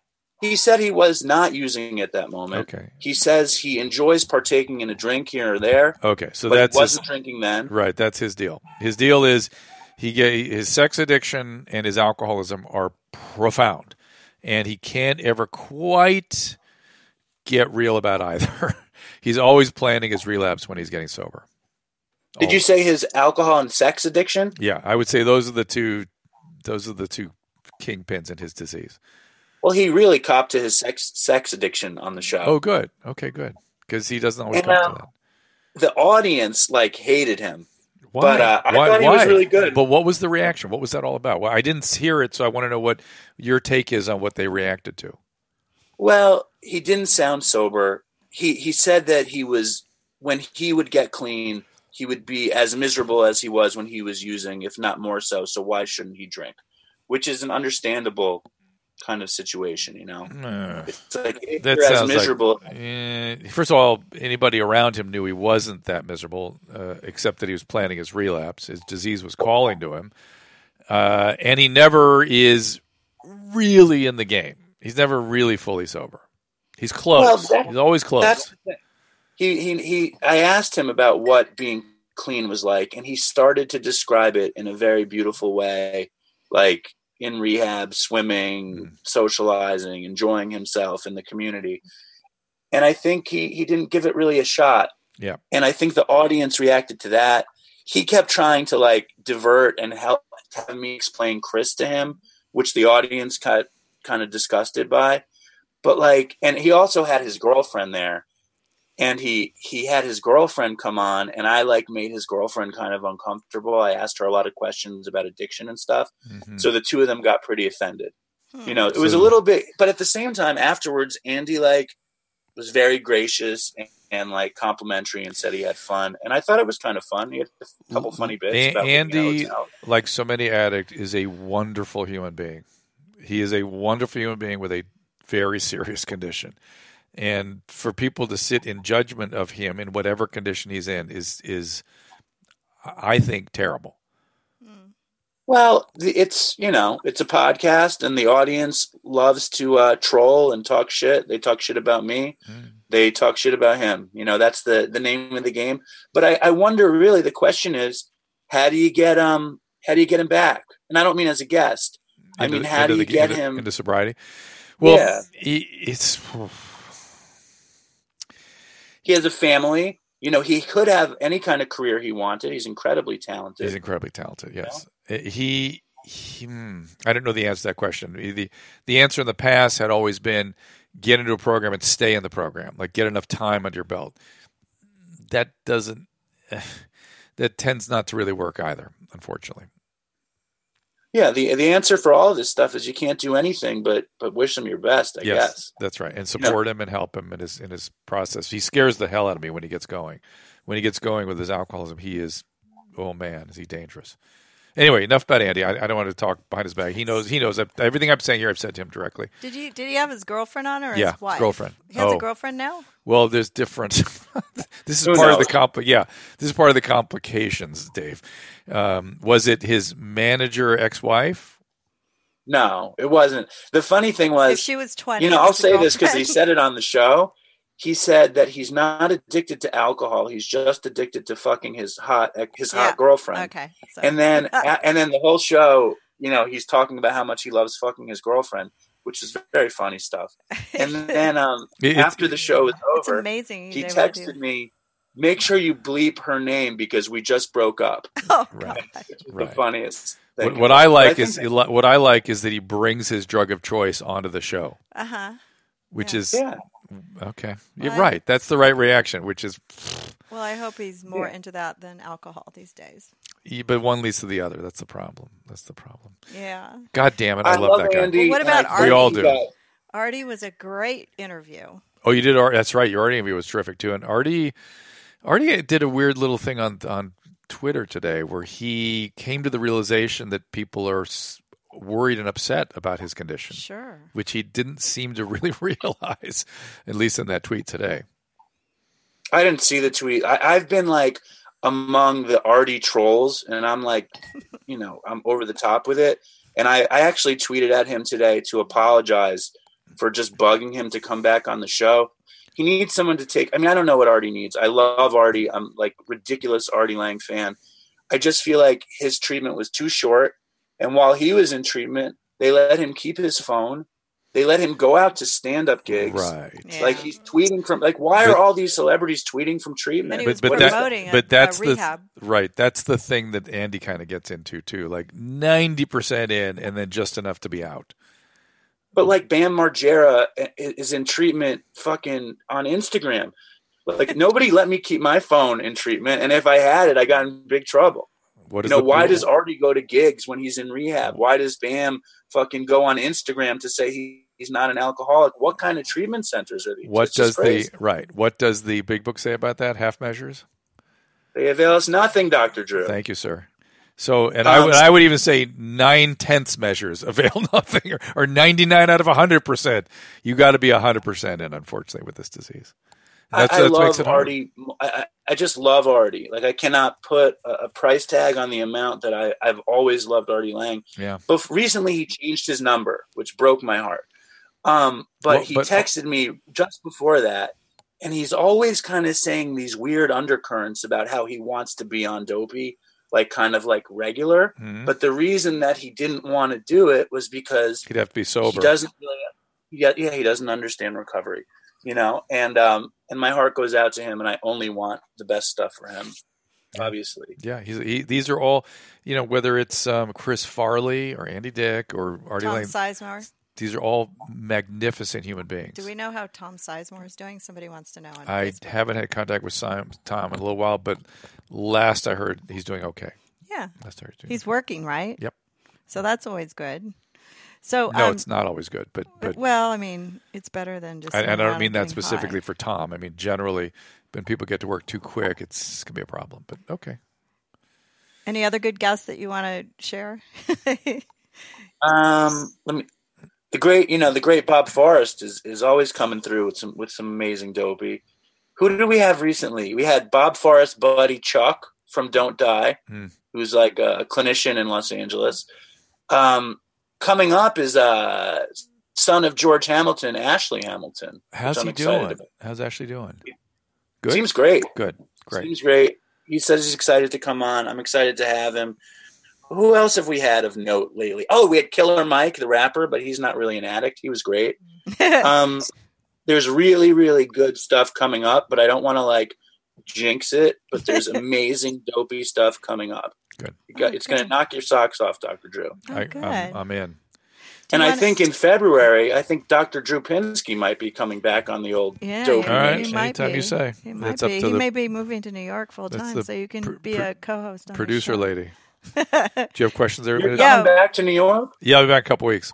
Speaker 5: He said he was not using it at that moment.
Speaker 1: Okay.
Speaker 5: He says he enjoys partaking in a drink here or there.
Speaker 1: Okay, so
Speaker 5: but
Speaker 1: that's
Speaker 5: he wasn't
Speaker 1: his,
Speaker 5: drinking then.
Speaker 1: Right, that's his deal. His deal is he get, his sex addiction and his alcoholism are profound, and he can't ever quite get real about either. He's always planning his relapse when he's getting sober.
Speaker 5: Did
Speaker 1: always.
Speaker 5: you say his alcohol and sex addiction?
Speaker 1: Yeah, I would say those are the two. Those are the two kingpins in his disease.
Speaker 5: Well, he really copped to his sex sex addiction on the show.
Speaker 1: Oh, good. Okay, good. Because he doesn't always
Speaker 5: and,
Speaker 1: cop
Speaker 5: uh,
Speaker 1: to that.
Speaker 5: The audience like hated him.
Speaker 1: Why?
Speaker 5: But uh, I
Speaker 1: why,
Speaker 5: thought he
Speaker 1: why?
Speaker 5: was really good.
Speaker 1: But what was the reaction? What was that all about? Well, I didn't hear it, so I want to know what your take is on what they reacted to.
Speaker 5: Well, he didn't sound sober. He he said that he was when he would get clean, he would be as miserable as he was when he was using, if not more so. So why shouldn't he drink? Which is an understandable kind of situation, you know.
Speaker 1: Uh,
Speaker 5: it's like if
Speaker 1: that
Speaker 5: you're as
Speaker 1: sounds
Speaker 5: miserable.
Speaker 1: Like, eh, first of all, anybody around him knew he wasn't that miserable, uh, except that he was planning his relapse. His disease was calling to him, uh, and he never is really in the game. He's never really fully sober. He's close.
Speaker 5: Well, that,
Speaker 1: He's always close.
Speaker 5: That's, he he he. I asked him about what being clean was like, and he started to describe it in a very beautiful way, like in rehab, swimming, mm. socializing, enjoying himself in the community. And I think he, he didn't give it really a shot.
Speaker 1: Yeah.
Speaker 5: And I think the audience reacted to that. He kept trying to like divert and help have me explain Chris to him, which the audience got kind of disgusted by. But like, and he also had his girlfriend there. And he, he had his girlfriend come on, and I like made his girlfriend kind of uncomfortable. I asked her a lot of questions about addiction and stuff. Mm-hmm. So the two of them got pretty offended. Hmm. You know, it was a little bit, but at the same time afterwards, Andy like was very gracious and like complimentary and said he had fun. And I thought it was kind of fun. He had a couple funny bits.
Speaker 1: A-
Speaker 5: about
Speaker 1: Andy,
Speaker 5: hotel.
Speaker 1: like so many addicts, is a wonderful human being. He is a wonderful human being with a very serious condition. And for people to sit in judgment of him in whatever condition he's in is, is I think, terrible.
Speaker 5: Well, it's, you know, it's a podcast and the audience loves to uh, troll and talk shit. They talk shit about me. Mm. They talk shit about him. You know, that's the, the name of the game. But I, I wonder, really, the question is, how do you get um how do you get him back? And I don't mean as a guest. I into, mean, how do you the, get
Speaker 1: into,
Speaker 5: him
Speaker 1: into sobriety? Well,
Speaker 5: yeah.
Speaker 1: he, it's
Speaker 5: he has a family. You know, he could have any kind of career he wanted. He's incredibly talented.
Speaker 1: He's incredibly talented, yes. You know? He, he hmm, I don't know the answer to that question. The the answer in the past had always been get into a program and stay in the program, like get enough time under your belt. That doesn't, that tends not to really work either, unfortunately.
Speaker 5: Yeah, the the answer for all of this stuff is you can't do anything but but wish him your best, I
Speaker 1: yes,
Speaker 5: guess.
Speaker 1: That's right. And support
Speaker 5: you know?
Speaker 1: him and help him in his in his process. He scares the hell out of me when he gets going. When he gets going with his alcoholism, he is, oh man, is he dangerous. Anyway, enough about Andy. I, I don't want to talk behind his back. He knows he knows everything I'm saying here I've said to him directly.
Speaker 6: Did you did he have his girlfriend on or
Speaker 1: yeah,
Speaker 6: his wife?
Speaker 1: girlfriend.
Speaker 6: He has
Speaker 1: oh.
Speaker 6: a girlfriend now?
Speaker 1: Well, there's different. This is
Speaker 5: Who
Speaker 1: part
Speaker 5: knows?
Speaker 1: of the compli- Yeah, this is part of the complications, Dave. Um, was it his manager ex-wife?
Speaker 5: No, it wasn't. The funny thing was,
Speaker 6: If she was twenty,
Speaker 5: you know, I'll
Speaker 6: it's a
Speaker 5: say this because he
Speaker 6: girlfriend.
Speaker 5: said it on the show. He said that he's not addicted to alcohol. He's just addicted to fucking his hot his
Speaker 6: Yeah.
Speaker 5: hot girlfriend.
Speaker 6: Okay. So.
Speaker 5: And then and then the whole show, you know, he's talking about how much he loves fucking his girlfriend, which is very funny stuff. And then um,
Speaker 1: It's-
Speaker 5: after the show was
Speaker 6: It's
Speaker 5: over,
Speaker 6: amazing.
Speaker 5: he
Speaker 6: they would
Speaker 5: texted
Speaker 6: do-
Speaker 5: me, "Make sure you bleep her name because we just broke up."
Speaker 6: Oh,
Speaker 1: Right.
Speaker 6: God.
Speaker 5: Which is
Speaker 1: Right.
Speaker 5: the funniest thing.
Speaker 1: What, what I
Speaker 5: But
Speaker 1: like
Speaker 5: think
Speaker 1: is
Speaker 5: that-
Speaker 1: what I like is that he brings his drug of choice onto the show,
Speaker 6: Uh-huh.
Speaker 1: which
Speaker 6: Yeah.
Speaker 1: is
Speaker 5: yeah.
Speaker 1: okay. You're
Speaker 6: Well, I-
Speaker 1: right. That's the right reaction. Which is,
Speaker 6: Well, I hope he's more
Speaker 5: Yeah.
Speaker 6: into that than alcohol these days.
Speaker 1: but one leads to the other. That's the problem. That's the problem.
Speaker 6: Yeah.
Speaker 1: God damn it! I, love, that guy.
Speaker 5: Andy.
Speaker 6: Well, what
Speaker 5: and
Speaker 6: about
Speaker 5: I
Speaker 6: Artie?
Speaker 1: We all
Speaker 5: think
Speaker 1: do.
Speaker 5: that-
Speaker 6: Artie was a great interview.
Speaker 1: Oh, you did. Ar- That's right. Your Artie interview was terrific too. And Artie, Artie did a weird little thing on on Twitter today where he came to the realization that people are s- worried and upset about his condition,
Speaker 6: Sure.
Speaker 1: which he didn't seem to really realize, at least in that tweet today.
Speaker 5: I didn't see the tweet. I, I've been like among the Artie trolls, and I'm like, you know, I'm over the top with it. And I, I actually tweeted at him today to apologize for just bugging him to come back on the show. He needs someone to take. I mean, I don't know what Artie needs. I love Artie. I'm like ridiculous Artie Lang fan. I just feel like his treatment was too short. And while he was in treatment, they let him keep his phone. They let him go out to stand-up gigs.
Speaker 1: Right.
Speaker 6: Yeah.
Speaker 5: Like he's tweeting from like why
Speaker 1: But-
Speaker 5: are all these celebrities tweeting from treatment?
Speaker 6: And he was
Speaker 1: but
Speaker 6: promoting
Speaker 1: that,
Speaker 6: a-
Speaker 1: but that's
Speaker 6: a
Speaker 1: the
Speaker 6: rehab.
Speaker 1: right. That's the thing that Andy kind of gets into too. Like ninety percent in, and then just enough to be out.
Speaker 5: But like Bam Margera is in treatment fucking on Instagram. Like nobody let me keep my phone in treatment. And if I had it, I got in big trouble.
Speaker 1: What
Speaker 5: You
Speaker 1: is
Speaker 5: know,
Speaker 1: the,
Speaker 5: why does Artie go to gigs when he's in rehab? Why does Bam fucking go on Instagram to say he, he's not an alcoholic? What kind of treatment centers are these?
Speaker 1: what
Speaker 5: It's just
Speaker 1: does the
Speaker 5: crazy.
Speaker 1: right? What does the big book say about that? Half measures.
Speaker 5: They avail us nothing, Doctor Drew.
Speaker 1: Thank you, sir. So, and I would,
Speaker 5: Um,
Speaker 1: I would even say nine tenths measures avail nothing, or, or ninety-nine out of a hundred percent. You got to be a hundred percent in, unfortunately, with this disease. That's,
Speaker 5: I, I
Speaker 1: that's what makes
Speaker 5: love
Speaker 1: it hard.
Speaker 5: Artie. I, I I just love Artie. Like I cannot put a, a price tag on the amount that I, I've always loved Artie Lang.
Speaker 1: Yeah.
Speaker 5: But recently he changed his number, which broke my heart. Um, but
Speaker 1: Well,
Speaker 5: he
Speaker 1: but-
Speaker 5: texted me just before that, and he's always kind of saying these weird undercurrents about how he wants to be on Dopey, like kind of like regular.
Speaker 1: Mhm.
Speaker 5: But the reason that he didn't want to do it was because
Speaker 1: He'd have to be
Speaker 5: he
Speaker 1: sober.
Speaker 5: doesn't really, yeah, yeah, he doesn't understand recovery, you know, and, um, and my heart goes out to him and I only want the best stuff for him, obviously.
Speaker 1: Yeah, he's, he, these are all, you know, whether it's um, Chris Farley or Andy Dick or Artie
Speaker 6: Tom
Speaker 1: Lang,
Speaker 6: Sizemore.
Speaker 1: these are all magnificent human beings.
Speaker 6: Do we know how Tom Sizemore is doing? Somebody wants to know. On
Speaker 1: I
Speaker 6: Facebook.
Speaker 1: haven't had contact with Sim, Tom in a little while, but last I heard, he's doing okay.
Speaker 6: Yeah.
Speaker 1: Last I heard, he's doing
Speaker 6: He's working, right?
Speaker 1: Yep.
Speaker 6: So that's always good. So
Speaker 1: No,
Speaker 6: um,
Speaker 1: it's not always good, but but
Speaker 6: well, I mean, it's better than just.
Speaker 1: and, and I don't mean that
Speaker 6: being
Speaker 1: specifically
Speaker 6: high.
Speaker 1: for Tom. I mean generally, when people get to work too quick, it's gonna be a problem. But okay.
Speaker 6: Any other good guests that you want to share?
Speaker 5: Um, let me. The great, you know, the great Bob Forrest is, is always coming through with some with some amazing dopey. Who did we have recently? We had Bob Forrest, buddy Chuck from Don't Die,
Speaker 1: Mm.
Speaker 5: who's like a clinician in Los Angeles. Um, coming up is uh, son of George Hamilton, Ashley Hamilton.
Speaker 1: How's
Speaker 5: which I'm
Speaker 1: he
Speaker 5: excited
Speaker 1: doing?
Speaker 5: about.
Speaker 1: How's Ashley doing? Good.
Speaker 5: Seems great.
Speaker 1: Good. Great.
Speaker 5: Seems great. He says he's excited to come on. I'm excited to have him. Who else have we had of note lately? Oh, we had Killer Mike, the rapper, but he's not really an addict. He was great. Um, there's really, really good stuff coming up, but I don't want to like jinx it. But there's amazing, dopey stuff coming up.
Speaker 1: Good.
Speaker 5: You got, it's going to knock your socks off, Doctor Drew.
Speaker 6: Oh,
Speaker 1: I,
Speaker 6: good.
Speaker 1: I'm, I'm in.
Speaker 5: And I
Speaker 6: wanna-
Speaker 5: think in February, I think Doctor Drew Pinsky might be coming back on the old
Speaker 6: Yeah,
Speaker 5: dopey.
Speaker 1: All right.
Speaker 6: he might
Speaker 1: Anytime
Speaker 6: be.
Speaker 1: you say.
Speaker 6: He might
Speaker 1: That's up
Speaker 6: be.
Speaker 1: to
Speaker 6: He
Speaker 1: the
Speaker 6: may be moving to New York full
Speaker 1: That's
Speaker 6: time,
Speaker 1: the
Speaker 6: so you can
Speaker 1: pr-
Speaker 6: be
Speaker 1: pr-
Speaker 6: a co-host on the
Speaker 1: producer
Speaker 6: show.
Speaker 1: lady. Do you have questions there?
Speaker 5: You're
Speaker 6: Yeah.
Speaker 5: coming back to New York?
Speaker 1: Yeah, I'll be back in a couple weeks.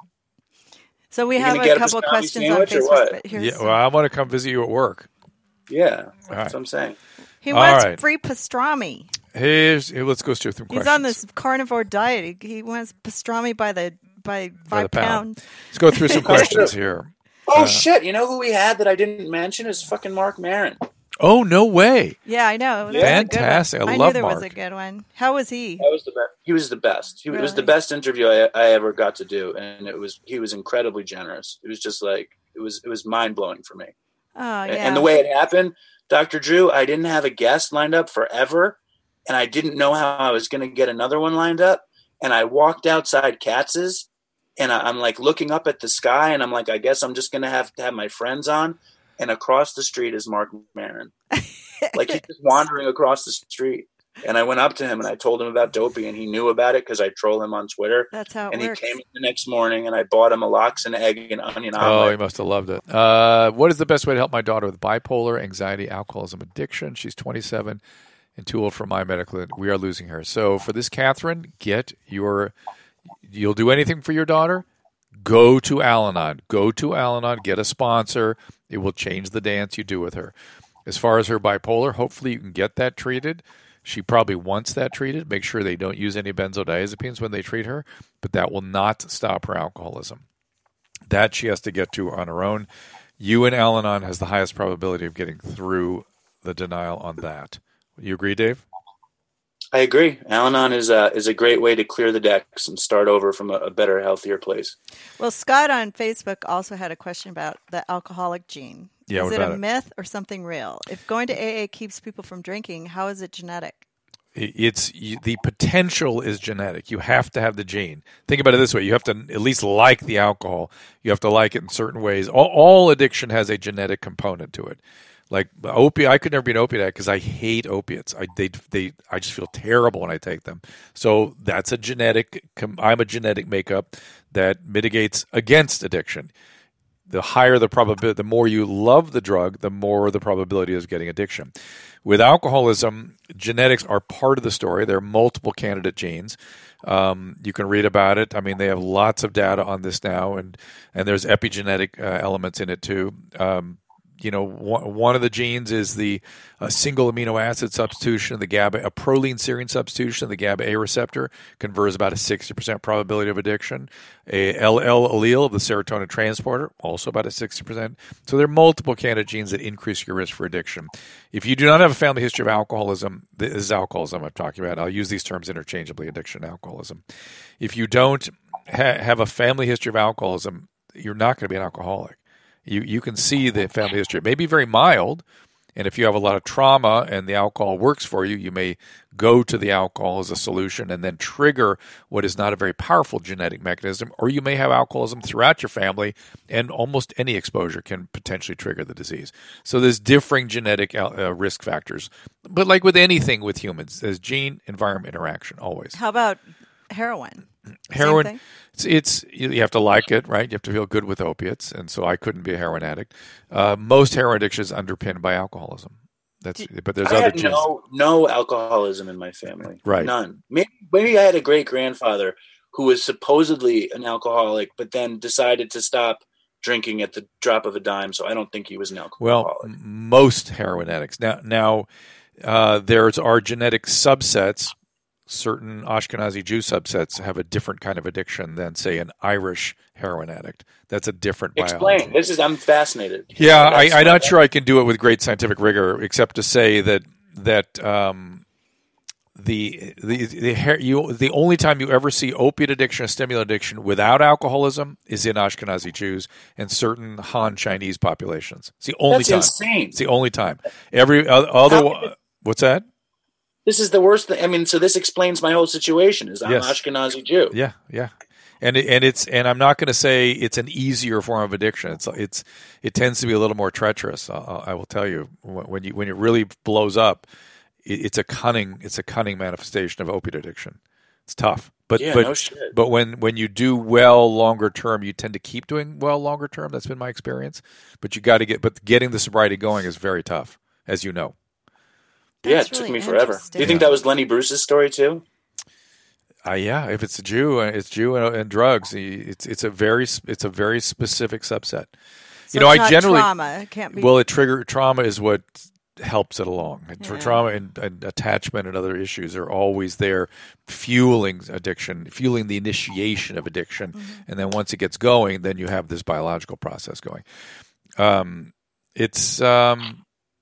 Speaker 6: So we
Speaker 5: You
Speaker 6: have
Speaker 5: gonna
Speaker 6: a
Speaker 5: get us a
Speaker 6: couple
Speaker 5: Tommy
Speaker 6: questions on
Speaker 5: sandwich or
Speaker 6: Facebook.
Speaker 5: what?
Speaker 6: But here's
Speaker 1: Yeah,
Speaker 6: some-
Speaker 1: well, I want to come visit you at work.
Speaker 5: Yeah,
Speaker 1: All
Speaker 5: that's
Speaker 1: right.
Speaker 5: what I'm saying.
Speaker 6: he
Speaker 1: all
Speaker 6: wants
Speaker 1: right.
Speaker 6: free pastrami.
Speaker 1: Here's here, let's go through some
Speaker 6: He's
Speaker 1: questions.
Speaker 6: on this carnivore diet. He, he wants pastrami by the by
Speaker 1: By
Speaker 6: five
Speaker 1: the pound.
Speaker 6: pounds.
Speaker 1: Let's go through some questions here.
Speaker 5: Oh
Speaker 1: Uh,
Speaker 5: shit! You know who we had that I didn't mention is fucking Mark Maron.
Speaker 1: Oh, no way.
Speaker 6: Yeah, I know. That was a
Speaker 1: Fantastic.
Speaker 6: good one.
Speaker 1: I
Speaker 6: I
Speaker 1: love
Speaker 6: knew there was
Speaker 1: Mark.
Speaker 6: a good one. How was he?
Speaker 5: That was the best. He was the best. He was the
Speaker 6: Really?
Speaker 5: best interview I, I ever got to do, and it was he was incredibly generous. It was just like it was it was mind blowing for me.
Speaker 6: Oh yeah.
Speaker 5: And the way it happened, Doctor Drew, I didn't have a guest lined up forever, and I didn't know how I was going to get another one lined up. And I walked outside Katz's, and I, I'm like looking up at the sky, and I'm like, I guess I'm just going to have to have my friends on. And across the street is Mark Maron. Like he's just wandering across the street. And I went up to him and I told him about Dopey, and he knew about it because I troll him on Twitter.
Speaker 6: That's how it
Speaker 5: And
Speaker 6: works.
Speaker 5: he came in the next morning, and I bought him a lox and egg and onion
Speaker 1: Oh,
Speaker 5: omelet.
Speaker 1: he must have loved it. Uh, what is the best way to help my daughter with bipolar, anxiety, alcoholism, addiction? She's twenty-seven and too old for my medical. We are losing her. So for this, Catherine, get your. You'll do anything for your daughter. Go to Al-Anon. Go to Al-Anon. Get a sponsor. It will change the dance you do with her. As far as her bipolar, hopefully you can get that treated. She probably wants that treated. Make sure they don't use any benzodiazepines when they treat her, but that will not stop her alcoholism. That she has to get to on her own. You and Al-Anon has the highest probability of getting through the denial on that. You agree, Dave?
Speaker 5: I agree. Al-Anon is a, is a great way to clear the decks and start over from a, a better, healthier place.
Speaker 6: Well, Scott on Facebook also had a question about the alcoholic gene.
Speaker 1: Yeah,
Speaker 6: is
Speaker 1: what
Speaker 6: it
Speaker 1: about
Speaker 6: a
Speaker 1: it?
Speaker 6: myth or something real? If going to A A keeps people from drinking, how is it genetic?
Speaker 1: It's the potential is genetic. You have to have the gene. Think about it this way: you have to at least like the alcohol. You have to like it in certain ways. All, all addiction has a genetic component to it. Like opiate, I could never be an opiate addict because I hate opiates. I they they I just feel terrible when I take them. So that's a genetic. I'm a genetic makeup that mitigates against addiction. The higher the probability, the more you love the drug, the more the probability is getting addiction. With alcoholism, genetics are part of the story. There are multiple candidate genes. Um, you can read about it. I mean, they have lots of data on this now, and and there's epigenetic uh, elements in it too. Um, you know, one, one of the genes is the uh, single amino acid substitution, the GABA, a proline serine substitution, the GABA A receptor confers about a sixty percent probability of addiction. A L L allele of the serotonin transporter, also about a sixty percent. So there are multiple candidate genes that increase your risk for addiction. If you do not have a family history of alcoholism, this is alcoholism I'm talking about. I'll use these terms interchangeably, addiction and alcoholism. If you don't ha- have a family history of alcoholism, you're not going to be an alcoholic. You you can see the family history. It may be very mild, and if you have a lot of trauma and the alcohol works for you, you may go to the alcohol as a solution and then trigger what is not a very powerful genetic mechanism, or you may have alcoholism throughout your family, and almost any exposure can potentially trigger the disease. So there's differing genetic uh, risk factors. But like with anything with humans, there's gene-environment interaction always.
Speaker 6: How about heroin?
Speaker 1: Heroin,
Speaker 6: Same thing?
Speaker 1: it's, it's you have to like it, right? You have to feel good with opiates, and so I couldn't be a heroin addict. Uh, most heroin addiction is underpinned by alcoholism. That's but there's
Speaker 5: I
Speaker 1: other
Speaker 5: had
Speaker 1: genes.
Speaker 5: no no alcoholism in my family.
Speaker 1: Right.
Speaker 5: None. Maybe, maybe I had a great grandfather who was supposedly an alcoholic, but then decided to stop drinking at the drop of a dime. So I don't think he was an alcoholic.
Speaker 1: Well, m- most heroin addicts. Now, now uh, there's are genetic subsets. Certain Ashkenazi Jew subsets have a different kind of addiction than, say, an Irish heroin addict. That's a different
Speaker 5: Explain.
Speaker 1: biology.
Speaker 5: This is I'm fascinated.
Speaker 1: Yeah, I,
Speaker 5: That's
Speaker 1: I'm
Speaker 5: my-
Speaker 1: not sure I can do it with great scientific rigor, except to say that that um, the the the, her- you, the only time you ever see opiate addiction or stimulant addiction without alcoholism is in Ashkenazi Jews and certain Han Chinese populations. It's the only
Speaker 5: That's
Speaker 1: time.
Speaker 5: insane.
Speaker 1: It's the only time. Every uh, other.
Speaker 5: How could it-
Speaker 1: What's that?
Speaker 5: This is the worst thing. I mean, so this explains my whole situation. Is I'm
Speaker 1: Yes.
Speaker 5: an Ashkenazi Jew.
Speaker 1: Yeah, yeah, and it, and it's and I'm not going to say it's an easier form of addiction. It's it's it tends to be a little more treacherous. I, I will tell you when you when it really blows up, it, it's a cunning it's a cunning manifestation of opiate addiction. It's tough, but
Speaker 5: Yeah,
Speaker 1: but
Speaker 5: no shit.
Speaker 1: but when when you do well longer term, you tend to keep doing well longer term. That's been my experience. But you got to get but getting the sobriety going is very tough, as you know.
Speaker 5: Yeah,
Speaker 6: That's
Speaker 5: it took
Speaker 6: really
Speaker 5: me forever. Do
Speaker 6: interesting.
Speaker 5: you think that was Lenny Bruce's story too?
Speaker 1: Uh, yeah, if it's a Jew, uh, it's Jew and, and drugs. It's it's a very it's a very specific subset.
Speaker 6: So
Speaker 1: you know,
Speaker 6: it's
Speaker 1: I
Speaker 6: not
Speaker 1: generally
Speaker 6: trauma. It can't be.
Speaker 1: well, it trigger trauma is what helps it along. Tra-
Speaker 6: Yeah.
Speaker 1: Trauma and, and attachment and other issues are always there, fueling addiction, fueling the initiation of addiction,
Speaker 6: Mm-hmm.
Speaker 1: and then once it gets going, then you have this biological process going. Um, it's um,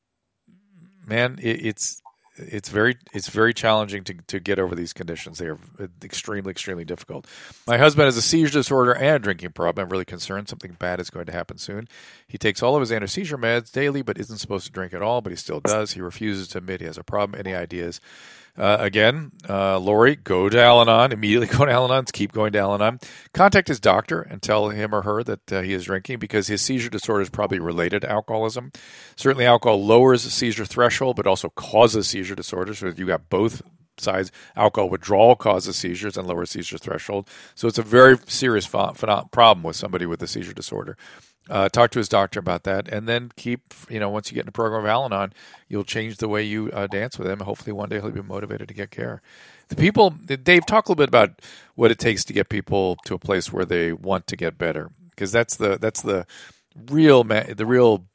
Speaker 1: man, it, it's. It's very it's very challenging to, to get over these conditions. They are extremely, extremely difficult. My husband has a seizure disorder and a drinking problem. I'm really concerned something bad is going to happen soon. He takes all of his anti-seizure meds daily, but isn't supposed to drink at all, but he still does. He refuses to admit he has a problem. Any ideas? Uh, again, uh, Lori, go to Al-Anon. Immediately go to Al-Anon. Keep going to Al-Anon. Contact his doctor and tell him or her that uh, he is drinking because his seizure disorder is probably related to alcoholism. Certainly alcohol lowers the seizure threshold, but also causes seizure disorders. So you got both sides. Alcohol withdrawal causes seizures and lowers seizure threshold. So it's a very serious ph- ph- problem with somebody with a seizure disorder. Uh, talk to his doctor about that, and then keep, you know, once you get in the program of Al-Anon, you'll change the way you uh, dance with him. Hopefully one day he'll be motivated to get care. The people, Dave, talk a little bit about what it takes to get people to a place where they want to get better, because that's the that's the real ma- the real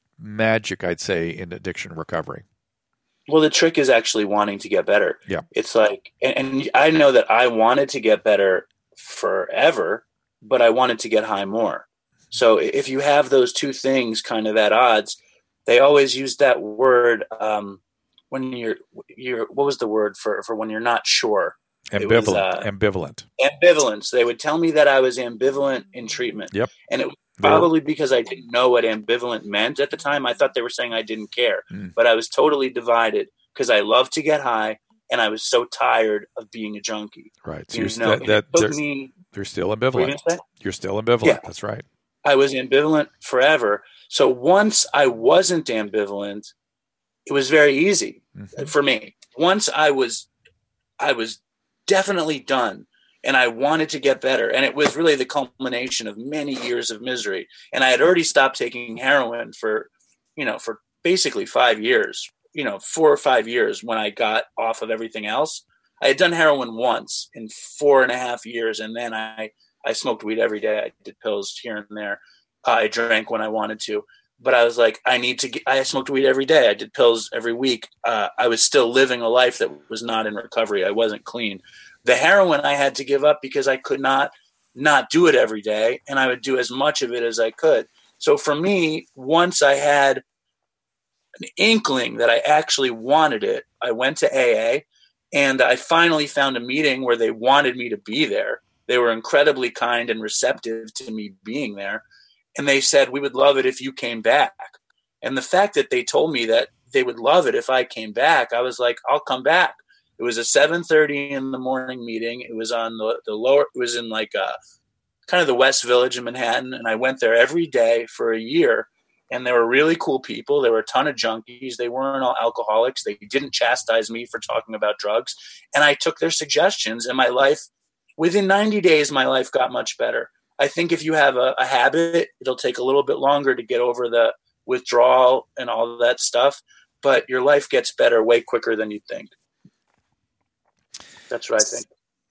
Speaker 1: magic, I'd say, in addiction recovery.
Speaker 5: Well, the trick is actually wanting to get better.
Speaker 1: Yeah.
Speaker 5: It's like, and, and I know that I wanted to get better forever, but I wanted to get high more. So if you have those two things kind of at odds, they always use that word um, when you're, you're, what was the word for, for when you're not sure? It
Speaker 1: Ambivalent.
Speaker 5: was, uh,
Speaker 1: ambivalent.
Speaker 5: Ambivalence. They would tell me that I was ambivalent in treatment.
Speaker 1: Yep.
Speaker 5: And it was
Speaker 1: They were-
Speaker 5: probably because I didn't know what ambivalent meant at the time. I thought they were saying I didn't care,
Speaker 1: Mm.
Speaker 5: but I was totally divided because I loved to get high and I was so tired of being a junkie.
Speaker 1: Right. So
Speaker 5: You
Speaker 1: you're,
Speaker 5: know,
Speaker 1: that, that,
Speaker 5: it took
Speaker 1: they're,
Speaker 5: me,
Speaker 1: they're still
Speaker 5: what were you
Speaker 1: ambivalent.
Speaker 5: gonna say?
Speaker 1: You're still ambivalent.
Speaker 5: Yeah.
Speaker 1: That's right.
Speaker 5: I was ambivalent forever. So once I wasn't ambivalent, it was very easy
Speaker 1: Mm-hmm.
Speaker 5: for me. Once I was, I was definitely done and I wanted to get better. And it was really the culmination of many years of misery. And I had already stopped taking heroin for, you know, for basically five years, you know, four or five years when I got off of everything else. I had done heroin once in four and a half years. And then I, I smoked weed every day. I did pills here and there. Uh, I drank when I wanted to, but I was like, I need to get, I smoked weed every day. I did pills every week. Uh, I was still living a life that was not in recovery. I wasn't clean. The heroin I had to give up because I could not, not do it every day. And I would do as much of it as I could. So for me, once I had an inkling that I actually wanted it, I went to A A and I finally found a meeting where they wanted me to be there. They were incredibly kind and receptive to me being there. And they said, we would love it if you came back. And the fact that they told me that they would love it if I came back, I was like, I'll come back. It was a seven thirty in the morning meeting. It was on the, the lower, it was in like a, kind of the West Village in Manhattan. And I went there every day for a year. And they were really cool people. There were a ton of junkies. They weren't all alcoholics. They didn't chastise me for talking about drugs. And I took their suggestions and my life, within ninety days, my life got much better. I think if you have a, a habit, it'll take a little bit longer to get over the withdrawal and all of that stuff, but your life gets better way quicker than you think. That's what I think.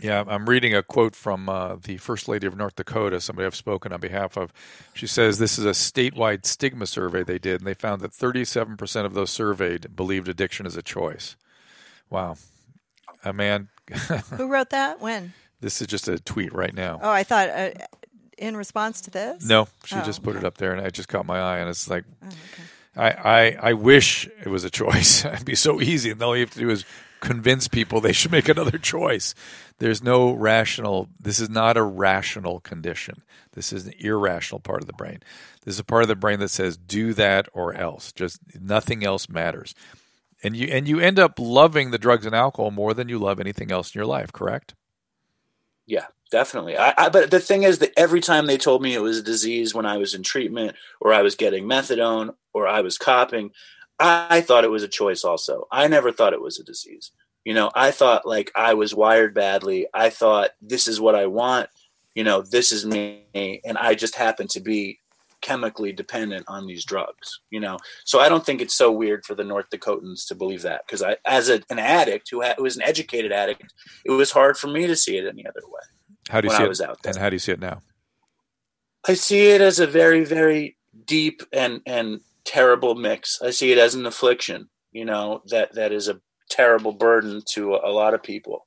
Speaker 1: Yeah, I'm reading a quote from uh, the First Lady of North Dakota, somebody I've spoken on behalf of. She says this is a statewide stigma survey they did, and they found that thirty-seven percent of those surveyed believed addiction is a choice. Wow. A man.
Speaker 6: Who wrote that? When?
Speaker 1: This is just a tweet right now.
Speaker 6: Oh, I thought uh, in response to this?
Speaker 1: No, she
Speaker 6: oh,
Speaker 1: just put
Speaker 6: okay.
Speaker 1: it up there, and it just caught my eye, and it's like,
Speaker 6: oh, okay.
Speaker 1: I, I, I wish it was a choice. It'd be so easy, and all you have to do is convince people they should make another choice. There's no rational, this is not a rational condition. This is an irrational part of the brain. This is a part of the brain that says, do that or else. Just nothing else matters. And you and you end up loving the drugs and alcohol more than you love anything else in your life, correct?
Speaker 5: Yeah, definitely. I, I, but the thing is that every time they told me it was a disease when I was in treatment or I was getting methadone or I was copping, I, I thought it was a choice also. I never thought it was a disease. You know, I thought like I was wired badly. I thought this is what I want. You know, this is me. And I just happen to be chemically dependent on these drugs, you know? So I don't think it's so weird for the North Dakotans to believe that. Because I, as a, an addict who, ha- who was an educated addict, it was hard for me to see it any other way.
Speaker 1: How do you
Speaker 5: when
Speaker 1: see
Speaker 5: I
Speaker 1: it?
Speaker 5: was out there.
Speaker 1: And how do you see it now?
Speaker 5: I see it as a very, very deep and, and terrible mix. I see it as an affliction, you know, that, that is a terrible burden to a, a lot of people.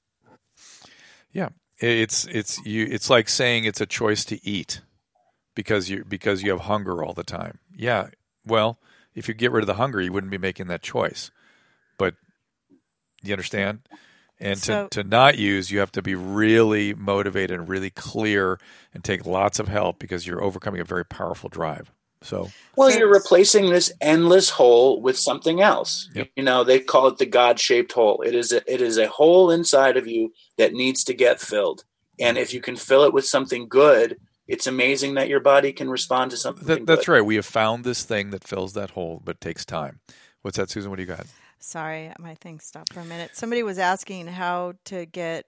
Speaker 1: Yeah. It's, it's, you, it's like saying it's a choice to eat. Because you because you have hunger all the time. Yeah, well, if you get rid of the hunger, you wouldn't be making that choice. But you understand? And
Speaker 6: So-
Speaker 1: to, to not use, you have to be really motivated and really clear and take lots of help because you're overcoming a very powerful drive. So,
Speaker 5: Well,
Speaker 6: So-
Speaker 5: you're replacing this endless hole with something else.
Speaker 1: Yep.
Speaker 5: You know, they call it the God-shaped hole. It is a, it is a hole inside of you that needs to get filled. And if you can fill it with something good, it's amazing that your body can respond to something
Speaker 1: that, that's
Speaker 5: good.
Speaker 1: right. We have found this thing that fills that hole, but takes time. What's that, Susan? What do you got?
Speaker 6: Sorry, my thing stopped for a minute. Somebody was asking how to get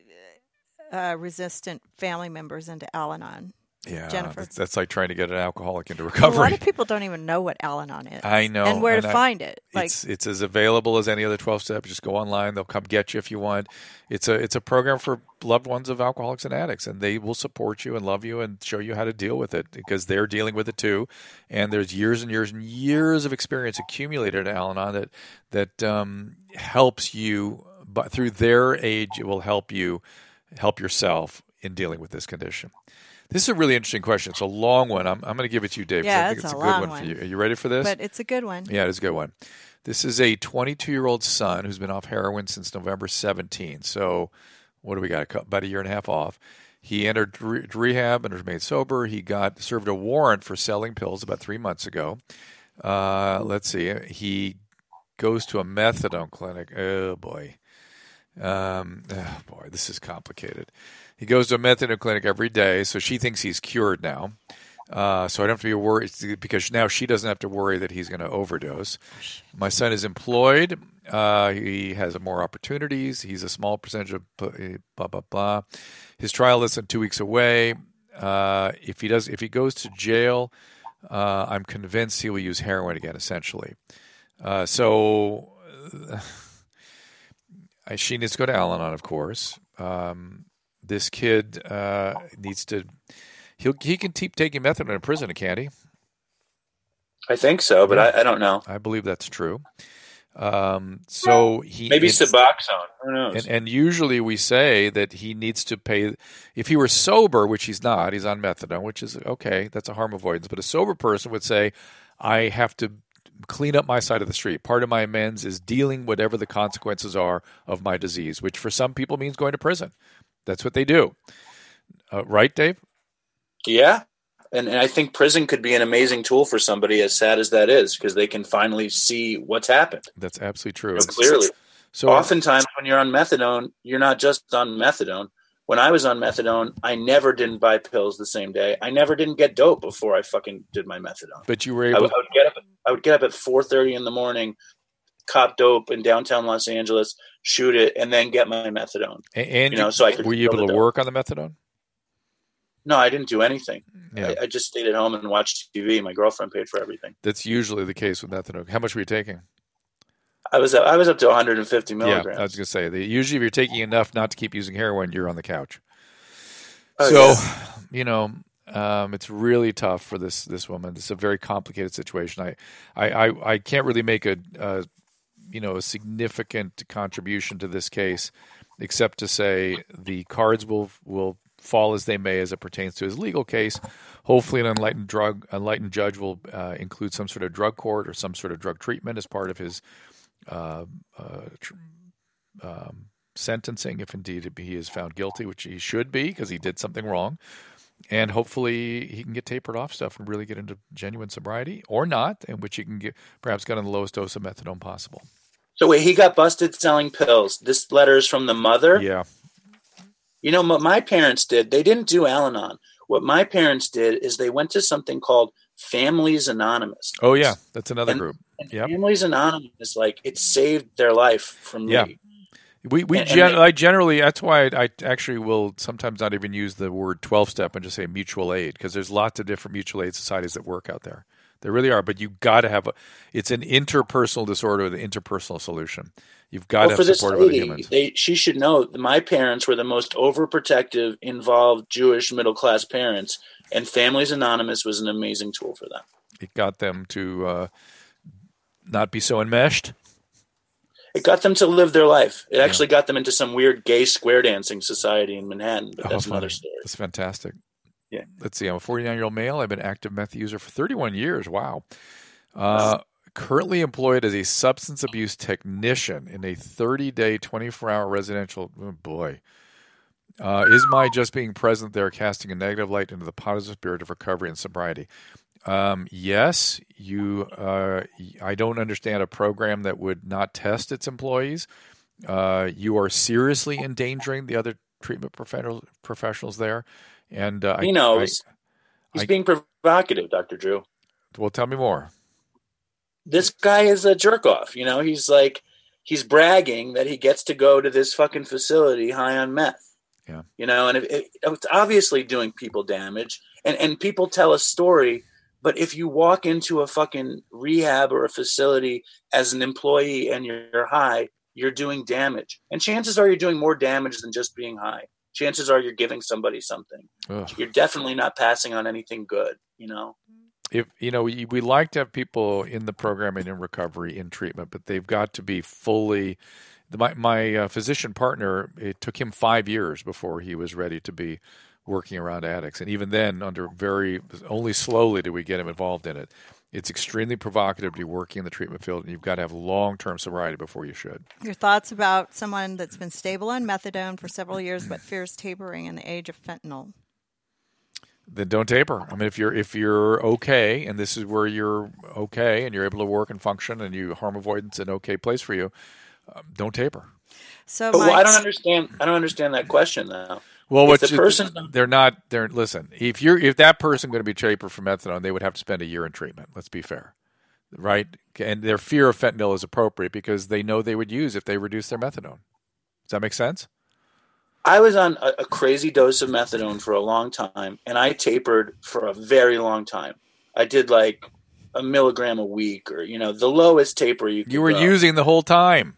Speaker 6: uh, resistant family members into Al-Anon.
Speaker 1: Yeah,
Speaker 6: Jennifer.
Speaker 1: That's, that's like trying to get an alcoholic into
Speaker 6: A lot
Speaker 1: recovery.
Speaker 6: of people don't even know what Al-Anon is.
Speaker 1: I know.
Speaker 6: And where
Speaker 1: and
Speaker 6: to
Speaker 1: I-
Speaker 6: find it. Like,
Speaker 1: It's it's as available as any other twelve step. Just go online; they'll come get you if you want. It's a it's a program for loved ones of alcoholics and addicts, and they will support you and love you and show you how to deal with it because they're dealing with it too. And there's years and years and years of experience accumulated at Al-Anon that that um, helps you. But through their age, it will help you help yourself in dealing with this condition. This is a really interesting question. It's a long one. I'm, I'm going to give it to you, Dave. 'cause
Speaker 6: Yeah,
Speaker 1: I think
Speaker 6: it's
Speaker 1: it's a,
Speaker 6: a
Speaker 1: good
Speaker 6: long
Speaker 1: one,
Speaker 6: one.
Speaker 1: for you. Are you ready for this?
Speaker 6: but it's a good one.
Speaker 1: Yeah, it is a good one. This is a twenty-two-year-old son who's been off heroin since November seventeenth. So what do we got? About a year and a half off. He entered re- rehab and was made sober. He got served a warrant for selling pills about three months ago. Uh, let's see. He goes to a methadone clinic. Oh, boy. Um, oh, boy, this is complicated. He goes to a methadone clinic every day, so she thinks he's cured now. Uh, so I don't have to be worried because now she doesn't have to worry that he's going to overdose. My son is employed. Uh, he has more opportunities. He's a small percentage of blah, blah, blah. His trial is in two weeks away. Uh, if he does, if he goes to jail, uh, I'm convinced he will use heroin again, essentially. Uh, so uh, she needs to go to Al-Anon, of course. Um, this kid uh, needs to... He'll, he can keep taking methadone in prison, can't he?
Speaker 5: I think so, but
Speaker 1: Yeah.
Speaker 5: I, I don't know.
Speaker 1: I believe that's true. Um, so he
Speaker 5: Maybe
Speaker 1: it's-
Speaker 5: Suboxone. Who knows?
Speaker 1: And, and usually we say that he needs to pay. If he were sober, which he's not, he's on methadone, which is okay. That's a harm avoidance. But a sober person would say, I have to clean up my side of the street. Part of my amends is dealing whatever the consequences are of my disease, which for some people means going to prison. That's what they do. Uh, right, Dave?
Speaker 5: Yeah. And, and I think prison could be an amazing tool for somebody, as sad as that is, because they can finally see what's happened.
Speaker 1: That's absolutely true.
Speaker 5: You know, clearly.
Speaker 1: So
Speaker 5: Oftentimes when you're on methadone, you're not just on methadone. When I was on methadone, I never didn't buy pills the same day. I never didn't get dope before I fucking did my methadone.
Speaker 1: but you were
Speaker 5: I
Speaker 1: able.
Speaker 5: would, I would get up. I would get up at four thirty in the morning, cop dope in downtown Los Angeles, shoot it, and then get my methadone.
Speaker 1: and and
Speaker 5: you know, so I could
Speaker 1: were you
Speaker 5: feel
Speaker 1: able
Speaker 5: the
Speaker 1: to
Speaker 5: dope.
Speaker 1: work on the methadone?
Speaker 5: No, I didn't do anything.
Speaker 1: Yeah.
Speaker 5: I, I just stayed at home and watched T V. My girlfriend paid for everything.
Speaker 1: That's usually the case with methadone. How much were you taking?
Speaker 5: I was I was up to one hundred fifty milligrams.
Speaker 1: Yeah, I was going to say, the, usually if you're taking enough not to keep using heroin, you're on the couch.
Speaker 5: Oh,
Speaker 1: so,
Speaker 5: yeah.
Speaker 1: you know, um, it's really tough for this this woman. It's a very complicated situation. I I, I, I can't really make a, a you know a significant contribution to this case, except to say the cards will will fall as they may as it pertains to his legal case. Hopefully, an enlightened drug enlightened judge will uh, include some sort of drug court or some sort of drug treatment as part of his uh, uh, tr- um, sentencing, if indeed he is found guilty, which he should be because he did something wrong. And hopefully he can get tapered off stuff and really get into genuine sobriety, or not, in which he can get perhaps get on the lowest dose of methadone possible.
Speaker 5: So wait, he got busted selling pills. This letter is from the mother?
Speaker 1: Yeah.
Speaker 5: You know, what my parents did, they didn't do Al-Anon. What my parents did is they went to something called Families Anonymous.
Speaker 1: Oh, yeah. That's another
Speaker 5: and,
Speaker 1: group.
Speaker 5: And
Speaker 1: yep.
Speaker 5: Families Anonymous, like, it saved their life from
Speaker 1: yeah.
Speaker 5: me.
Speaker 1: We we
Speaker 5: and,
Speaker 1: gen-
Speaker 5: and they,
Speaker 1: I generally that's why I, I actually will sometimes not even use the word twelve step and just say mutual aid, because there's lots of different mutual aid societies that work out there. There really are, but you got to have a. It's an interpersonal disorder with an interpersonal solution. You've got
Speaker 5: well,
Speaker 1: to have
Speaker 5: support
Speaker 1: support
Speaker 5: of
Speaker 1: other humans.
Speaker 5: They, she should know that my parents were the most overprotective, involved Jewish middle class parents, and Families Anonymous was an amazing tool for them.
Speaker 1: It got them to uh, not be so enmeshed.
Speaker 5: It got them to live their life. It actually yeah. got them into some weird gay square dancing society in Manhattan, but that's oh, another story.
Speaker 1: That's fantastic.
Speaker 5: Yeah.
Speaker 1: Let's see. I'm a forty-nine-year-old male. I've been an active meth user for thirty-one years. Wow. Uh, currently employed as a substance abuse technician in a thirty-day, twenty-four hour residential. Oh, boy. Uh, is my just being present there casting a negative light into the positive spirit of recovery and sobriety? Um, yes, you. Uh, I don't understand a program that would not test its employees. Uh, you are seriously endangering the other treatment professionals professionals there, and uh,
Speaker 5: he
Speaker 1: I,
Speaker 5: knows
Speaker 1: I,
Speaker 5: he's
Speaker 1: I,
Speaker 5: being provocative, Doctor Drew.
Speaker 1: Well, tell me more.
Speaker 5: This guy is a jerk off. You know, he's like he's bragging that he gets to go to this fucking facility high on meth.
Speaker 1: Yeah,
Speaker 5: you know, and it, it, it's obviously doing people damage, and and people tell a story. But if you walk into a fucking rehab or a facility as an employee and you're, you're high, you're doing damage. And chances are you're doing more damage than just being high. Chances are you're giving somebody something. Ugh. You're definitely not passing on anything good, you know?
Speaker 1: If you know, we, we like to have people in the program and in recovery, in treatment, but they've got to be fully. My, my uh, physician partner, it took him five years before he was ready to be working around addicts. And even then, under very, only slowly did we get him involved in it. It's extremely provocative to be working in the treatment field, and you've got to have long-term sobriety before you should.
Speaker 6: Your thoughts about someone that's been stable on methadone for several years but fears tapering in the age of fentanyl?
Speaker 1: Then don't taper. I mean, if you're if you're okay, and this is where you're okay, and you're able to work and function, and you harm avoidance an okay place for you, um, don't taper.
Speaker 6: So,
Speaker 5: but well, I don't understand. I don't understand that question though.
Speaker 1: Well, what
Speaker 5: the person
Speaker 1: they're not they're listen. If you're if that person going to be tapered for methadone, they would have to spend a year in treatment. Let's be fair, right? And their fear of fentanyl is appropriate because they know they would use if they reduce their methadone. Does that make sense?
Speaker 5: I was on a, a crazy dose of methadone for a long time, and I tapered for a very long time. I did like a milligram a week, or you know, the lowest taper you could
Speaker 1: You were
Speaker 5: go.
Speaker 1: using the whole time.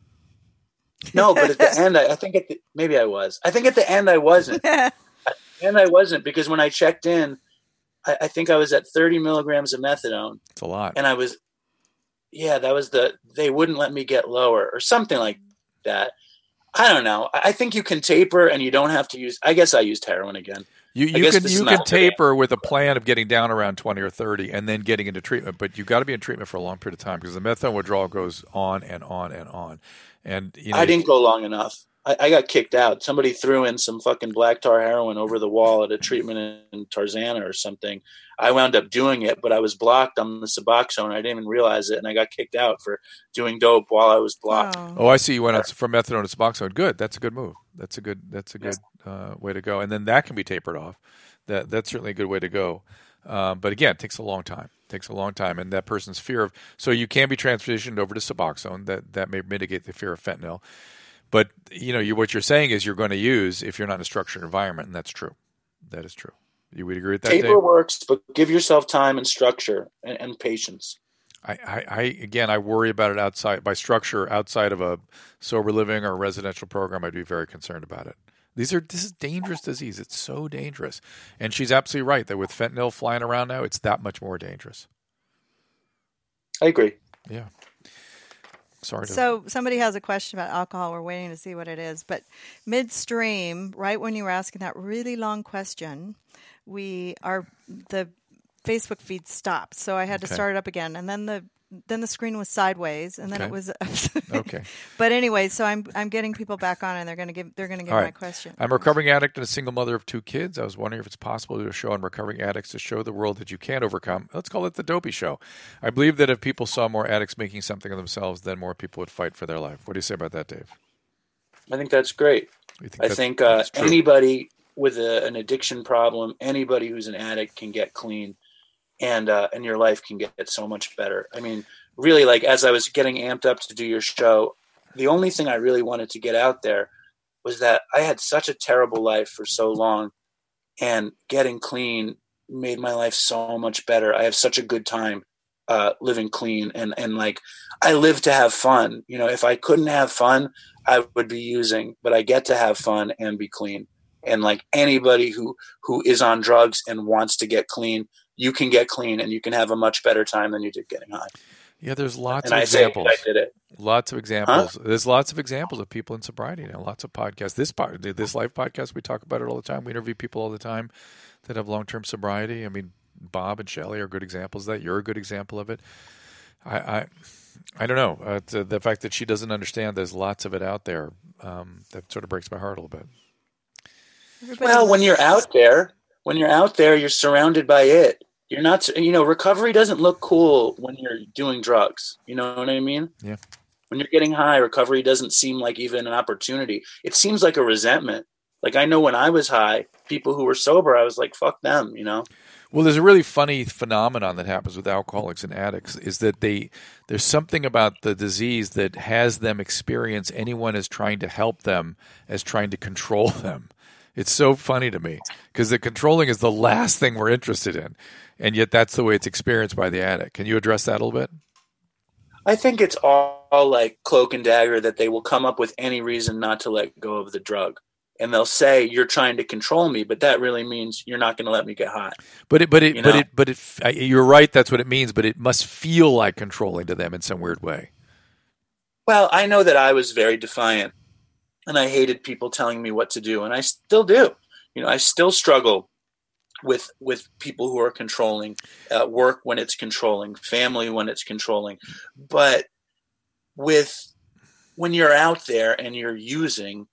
Speaker 5: No, but at the end, I, I think at the, maybe I was. I think at the end I wasn't. At the end I wasn't because when I checked in, I, I think I was at thirty milligrams of methadone.
Speaker 1: It's a lot.
Speaker 5: And I was, yeah, that was the, they wouldn't let me get lower or something like that. I don't know. I think you can taper and you don't have to use, I guess I used heroin again.
Speaker 1: You you can you can taper with a plan of getting down around twenty or thirty and then getting into treatment, but you've got to be in treatment for a long period of time because the methadone withdrawal goes on and on and on. And you know,
Speaker 5: I didn't go long enough. I, I got kicked out. Somebody threw in some fucking black tar heroin over the wall at a treatment in Tarzana or something. I wound up doing it, but I was blocked on the Suboxone. I didn't even realize it, and I got kicked out for doing dope while I was blocked.
Speaker 6: Oh,
Speaker 1: oh I see. You went out from methadone to Suboxone. Good. That's a good move. That's a good. That's a good uh, way to go. And then that can be tapered off. That that's certainly a good way to go. Um, but again, it takes a long time. It takes a long time, and that person's fear of so you can be transitioned over to Suboxone. That that may mitigate the fear of fentanyl. But you know, you, what you're saying is you're going to use if you're not in a structured environment, and that's true. That is true. You would agree with that,
Speaker 5: Taper
Speaker 1: Dave?
Speaker 5: works, but give yourself time and structure and, and patience.
Speaker 1: I, I, I again, I worry about it outside by structure outside of a sober living or a residential program. I'd be very concerned about it. These are this is dangerous disease. It's so dangerous, and she's absolutely right that with fentanyl flying around now, it's that much more dangerous.
Speaker 5: I agree.
Speaker 1: Yeah. Sorry. To...
Speaker 6: So somebody has a question about alcohol. We're waiting to see what it is, but midstream, right when you were asking that really long question, we are the Facebook feed stopped, so I had to
Speaker 1: Okay.
Speaker 6: start it up again, and then the then the screen was sideways, and then
Speaker 1: Okay.
Speaker 6: it was
Speaker 1: Okay.
Speaker 6: But anyway, so I'm I'm getting people back on, and they're going to give they're going to give
Speaker 1: All
Speaker 6: my
Speaker 1: right.
Speaker 6: question.
Speaker 1: I'm a recovering addict and a single mother of two kids. I was wondering if it's possible to do a show on recovering addicts to show the world that you can overcome. Let's call it the Dopey Show. I believe that if people saw more addicts making something of themselves, then more people would fight for their life. What do you say about that, Dave?
Speaker 5: I think that's great.
Speaker 1: You think
Speaker 5: I
Speaker 1: that's-
Speaker 5: think uh,
Speaker 1: that's true?
Speaker 5: anybody with a, an addiction problem, anybody who's an addict can get clean, and uh, and your life can get so much better. I mean, really, like as I was getting amped up to do your show, the only thing I really wanted to get out there was that I had such a terrible life for so long, and getting clean made my life so much better. I have such a good time uh, living clean, and and like I live to have fun. You know, if I couldn't have fun, I would be using, but I get to have fun and be clean. And like anybody who who is on drugs and wants to get clean, you can get clean and you can have a much better time than you did getting high.
Speaker 1: Yeah, there's lots
Speaker 5: And
Speaker 1: of
Speaker 5: I
Speaker 1: examples.
Speaker 5: say I did it.
Speaker 1: Lots of examples. Huh? There's lots of examples of people in sobriety now. Lots of podcasts. This pod, this life podcast, we talk about it all the time. We interview people all the time that have long-term sobriety. I mean, Bob and Shelley are good examples of that. You're a good example of it. I, I, I don't know. Uh, the, the fact that she doesn't understand there's lots of it out there, um, that sort of breaks my heart a little bit.
Speaker 6: Everybody
Speaker 5: Well,
Speaker 6: loves-
Speaker 5: when you're out there, when you're out there, you're surrounded by it. You're not, you know, recovery doesn't look cool when you're doing drugs. You know what I mean?
Speaker 1: Yeah.
Speaker 5: When you're getting high, recovery doesn't seem like even an opportunity. It seems like a resentment. Like I know when I was high, people who were sober, I was like, fuck them, you know?
Speaker 1: Well, there's a really funny phenomenon that happens with alcoholics and addicts is that they there's something about the disease that has them experience anyone as trying to help them as trying to control them. It's so funny to me because the controlling is the last thing we're interested in, and yet that's the way it's experienced by the addict. Can you address that a little bit?
Speaker 5: I think it's all, all like cloak and dagger that they will come up with any reason not to let go of the drug. And they'll say, you're trying to control me, but that really means you're not going to let me get high.
Speaker 1: But it, but it,
Speaker 5: You
Speaker 1: but
Speaker 5: know?
Speaker 1: it, but it, you're right. That's what it means. But it must feel like controlling to them in some weird way.
Speaker 5: Well, I know that I was very defiant and I hated people telling me what to do. And I still do. You know, I still struggle with, with people who are controlling, uh, work when it's controlling, family when it's controlling. But with, when you're out there and you're using,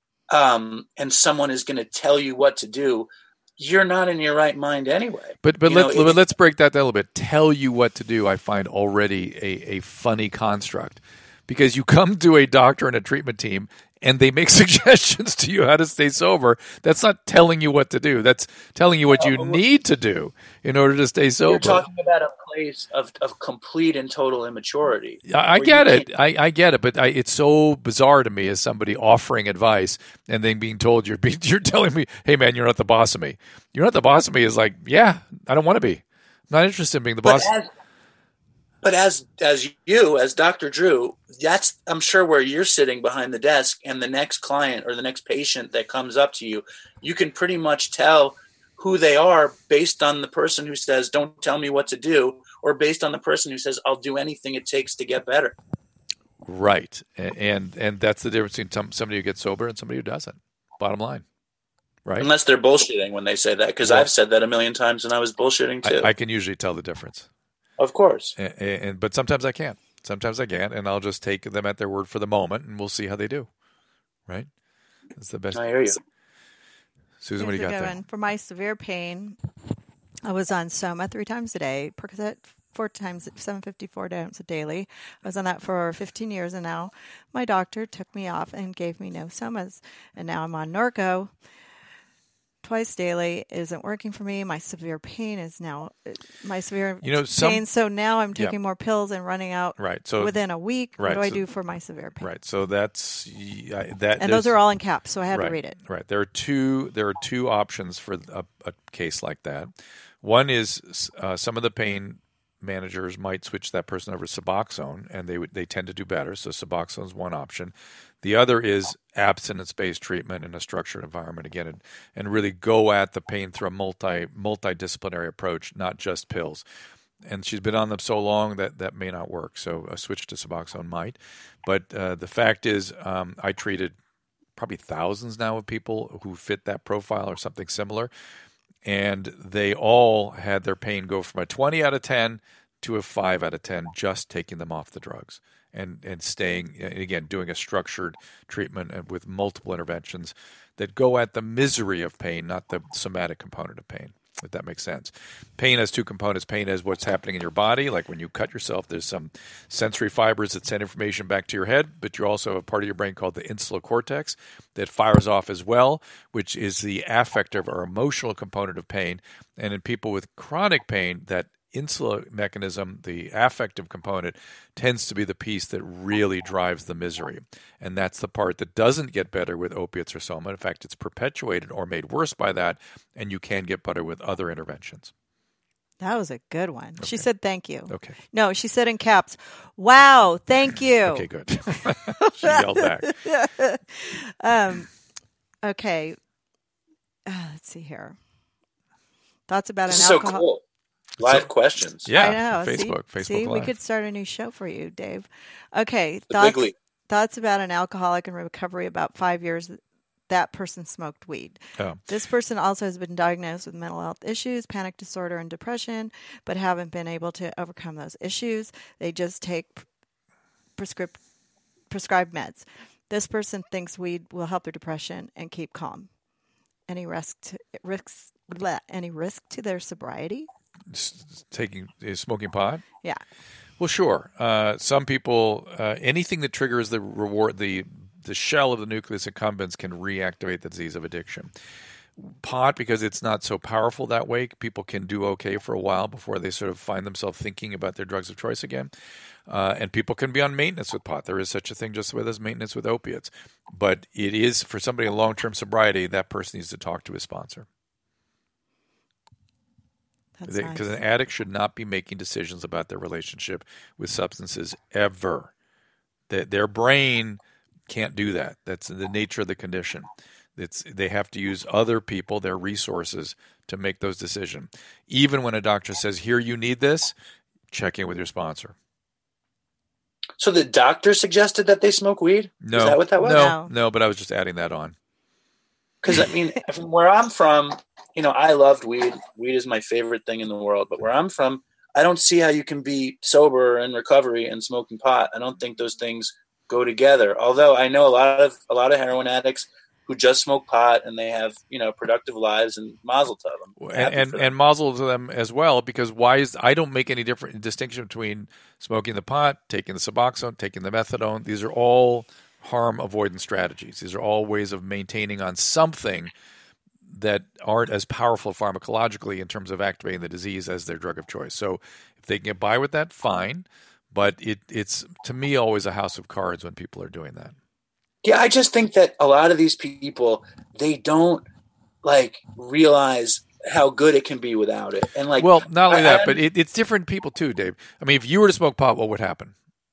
Speaker 5: um, and someone is going to tell you what to do, you're not in your right mind anyway.
Speaker 1: But but
Speaker 5: You
Speaker 1: let's
Speaker 5: know,
Speaker 1: but
Speaker 5: it-
Speaker 1: let's break that down a little bit. Tell you what to do, I find already a, a funny construct, because you come to a doctor and a treatment team and they make suggestions to you how to stay sober. That's not telling you what to do. That's telling you what you need to do in order to stay sober.
Speaker 5: You're talking about a place of, of complete and total immaturity.
Speaker 1: I, I
Speaker 5: where
Speaker 1: get
Speaker 5: you
Speaker 1: it.
Speaker 5: can't-
Speaker 1: I, I get it. But I, it's so bizarre to me as somebody offering advice and then being told you're being, you're telling me, hey man, you're not the boss of me. You're not the boss of me is like, yeah, I don't want to be. I'm not interested in being the
Speaker 5: But
Speaker 1: boss.
Speaker 5: as, but as as you, as Doctor Drew, that's I'm sure where you're sitting behind the desk, and the next client or the next patient that comes up to you, you can pretty much tell who they are based on the person who says, "Don't tell me what to do," or based on the person who says, "I'll do anything it takes to get better."
Speaker 1: Right. And, and and that's the difference between some, somebody who gets sober and somebody who doesn't. Bottom line. Right.
Speaker 5: Unless they're bullshitting when they say that, because
Speaker 1: Well-
Speaker 5: I've said that a million times, and I was bullshitting too.
Speaker 1: I, I can usually tell the difference.
Speaker 5: of course.
Speaker 1: And, and but sometimes I can't. Sometimes I can't, and I'll just take them at their word for the moment, and we'll see how they do. Right? That's the best.
Speaker 5: I hear you.
Speaker 1: Susan, what do you
Speaker 6: Here's
Speaker 1: got
Speaker 6: a good
Speaker 1: there?
Speaker 6: one. For my severe pain, I was on Soma three times a day, Percocet four times, seven fifty-four grams a daily. I was on that for fifteen years, and now my doctor took me off and gave me no Somas. And now I'm on Norco twice daily. It isn't working for me. My severe pain is now, my severe
Speaker 1: You know, some-
Speaker 6: pain. So now I'm
Speaker 1: Yeah.
Speaker 6: taking more pills and running out
Speaker 1: Right. So
Speaker 6: within a week.
Speaker 1: right,
Speaker 6: What do I
Speaker 1: so-
Speaker 6: do for my severe pain?
Speaker 1: right. So that's I- that.
Speaker 6: And those
Speaker 1: there's-
Speaker 6: are all in caps, so I had
Speaker 1: right,
Speaker 6: to read it.
Speaker 1: Right. There are two. There are two options for a, a case like that. One is uh, some of the pain managers might switch that person over to Suboxone, and they would they tend to do better. So Suboxone is one option. The other is abstinence-based treatment in a structured environment again, and, and really go at the pain through a multi multidisciplinary approach, not just pills. And she's been on them so long that that may not work. So a switch to Suboxone might. But uh, the fact is, um, I treated probably thousands now of people who fit that profile or something similar. And they all had their pain go from a twenty out of ten to a five out of ten just taking them off the drugs and, and staying, and again, doing a structured treatment with multiple interventions that go at the misery of pain, not the somatic component of pain, if that makes sense. Pain has two components. Pain is what's happening in your body. Like when you cut yourself, there's some sensory fibers that send information back to your head, but you also have a part of your brain called the insular cortex that fires off as well, which is the affective or emotional component of pain. And in people with chronic pain, that insular mechanism, the affective component, tends to be the piece that really drives the misery. And that's the part that doesn't get better with opiates or soma. In fact, it's perpetuated or made worse by that, and you can get better with other interventions.
Speaker 6: That was a good one.
Speaker 1: Okay.
Speaker 6: She said thank you.
Speaker 1: Okay.
Speaker 6: No, she said in caps, wow, thank you.
Speaker 1: Okay, good. She yelled back.
Speaker 6: um, okay. Uh, let's see here. Thoughts about
Speaker 5: This
Speaker 6: an
Speaker 5: is so
Speaker 6: alcohol.
Speaker 5: cool. Live
Speaker 1: So-
Speaker 5: questions.
Speaker 1: Yeah,
Speaker 6: I know.
Speaker 1: Facebook,
Speaker 6: see,
Speaker 1: Facebook
Speaker 6: see, we
Speaker 1: Live.
Speaker 6: could start a new show for you, Dave. Okay,
Speaker 5: The
Speaker 6: thoughts
Speaker 5: big league.
Speaker 6: thoughts about an alcoholic in recovery. About five years, that person smoked weed.
Speaker 1: Oh.
Speaker 6: This person also has been diagnosed with mental health issues, panic disorder, and depression, but haven't been able to overcome those issues. They just take prescript prescribed meds. This person thinks weed will help their depression and keep calm. Any risk to, risks? Bleh, any risk to their sobriety?
Speaker 1: S- Taking is smoking pot?
Speaker 6: Yeah.
Speaker 1: Well, sure. Uh, some people, uh, anything that triggers the reward, the the shell of the nucleus accumbens can reactivate the disease of addiction. Pot, because it's not so powerful that way, people can do okay for a while before they sort of find themselves thinking about their drugs of choice again. Uh, and people can be on maintenance with pot. There is such a thing just with as maintenance with opiates. But it is, for somebody in long-term sobriety, that person needs to talk to his sponsor.
Speaker 6: That's
Speaker 1: Because
Speaker 6: nice.
Speaker 1: an addict should not be making decisions about their relationship with substances ever. That their brain can't do that. That's the nature of the condition. It's, they have to use other people, their resources, to make those decisions. Even when a doctor says, here, you need this, check in with your sponsor.
Speaker 5: So the doctor suggested that they smoke weed?
Speaker 1: No,
Speaker 5: Is that what that was?
Speaker 1: No,
Speaker 6: No.
Speaker 1: no, but I was just adding that on.
Speaker 5: Because, I mean, from where I'm from, you know, I loved weed. Weed is my favorite thing in the world. But where I'm from, I don't see how you can be sober and recovery and smoking pot. I don't think those things go together. Although I know a lot of a lot of heroin addicts who just smoke pot and they have, you know, productive lives, and mazel to them.
Speaker 1: And and, and mazel to them as well, because why is I don't make any different distinction between smoking the pot, taking the Suboxone, taking the methadone. These are all harm avoidance strategies. These are all ways of maintaining on something that aren't as powerful pharmacologically in terms of activating the disease as their drug of choice. So if they can get by with that, fine. But it, it's, to me, always a house of cards when people are doing that.
Speaker 5: Yeah, I just think that a lot of these people, they don't like realize how good it can be without it. And like,
Speaker 1: well, not only
Speaker 5: I,
Speaker 1: that,
Speaker 5: I,
Speaker 1: but it, it's different people too, Dave. I mean, if you were to smoke pot, what would happen?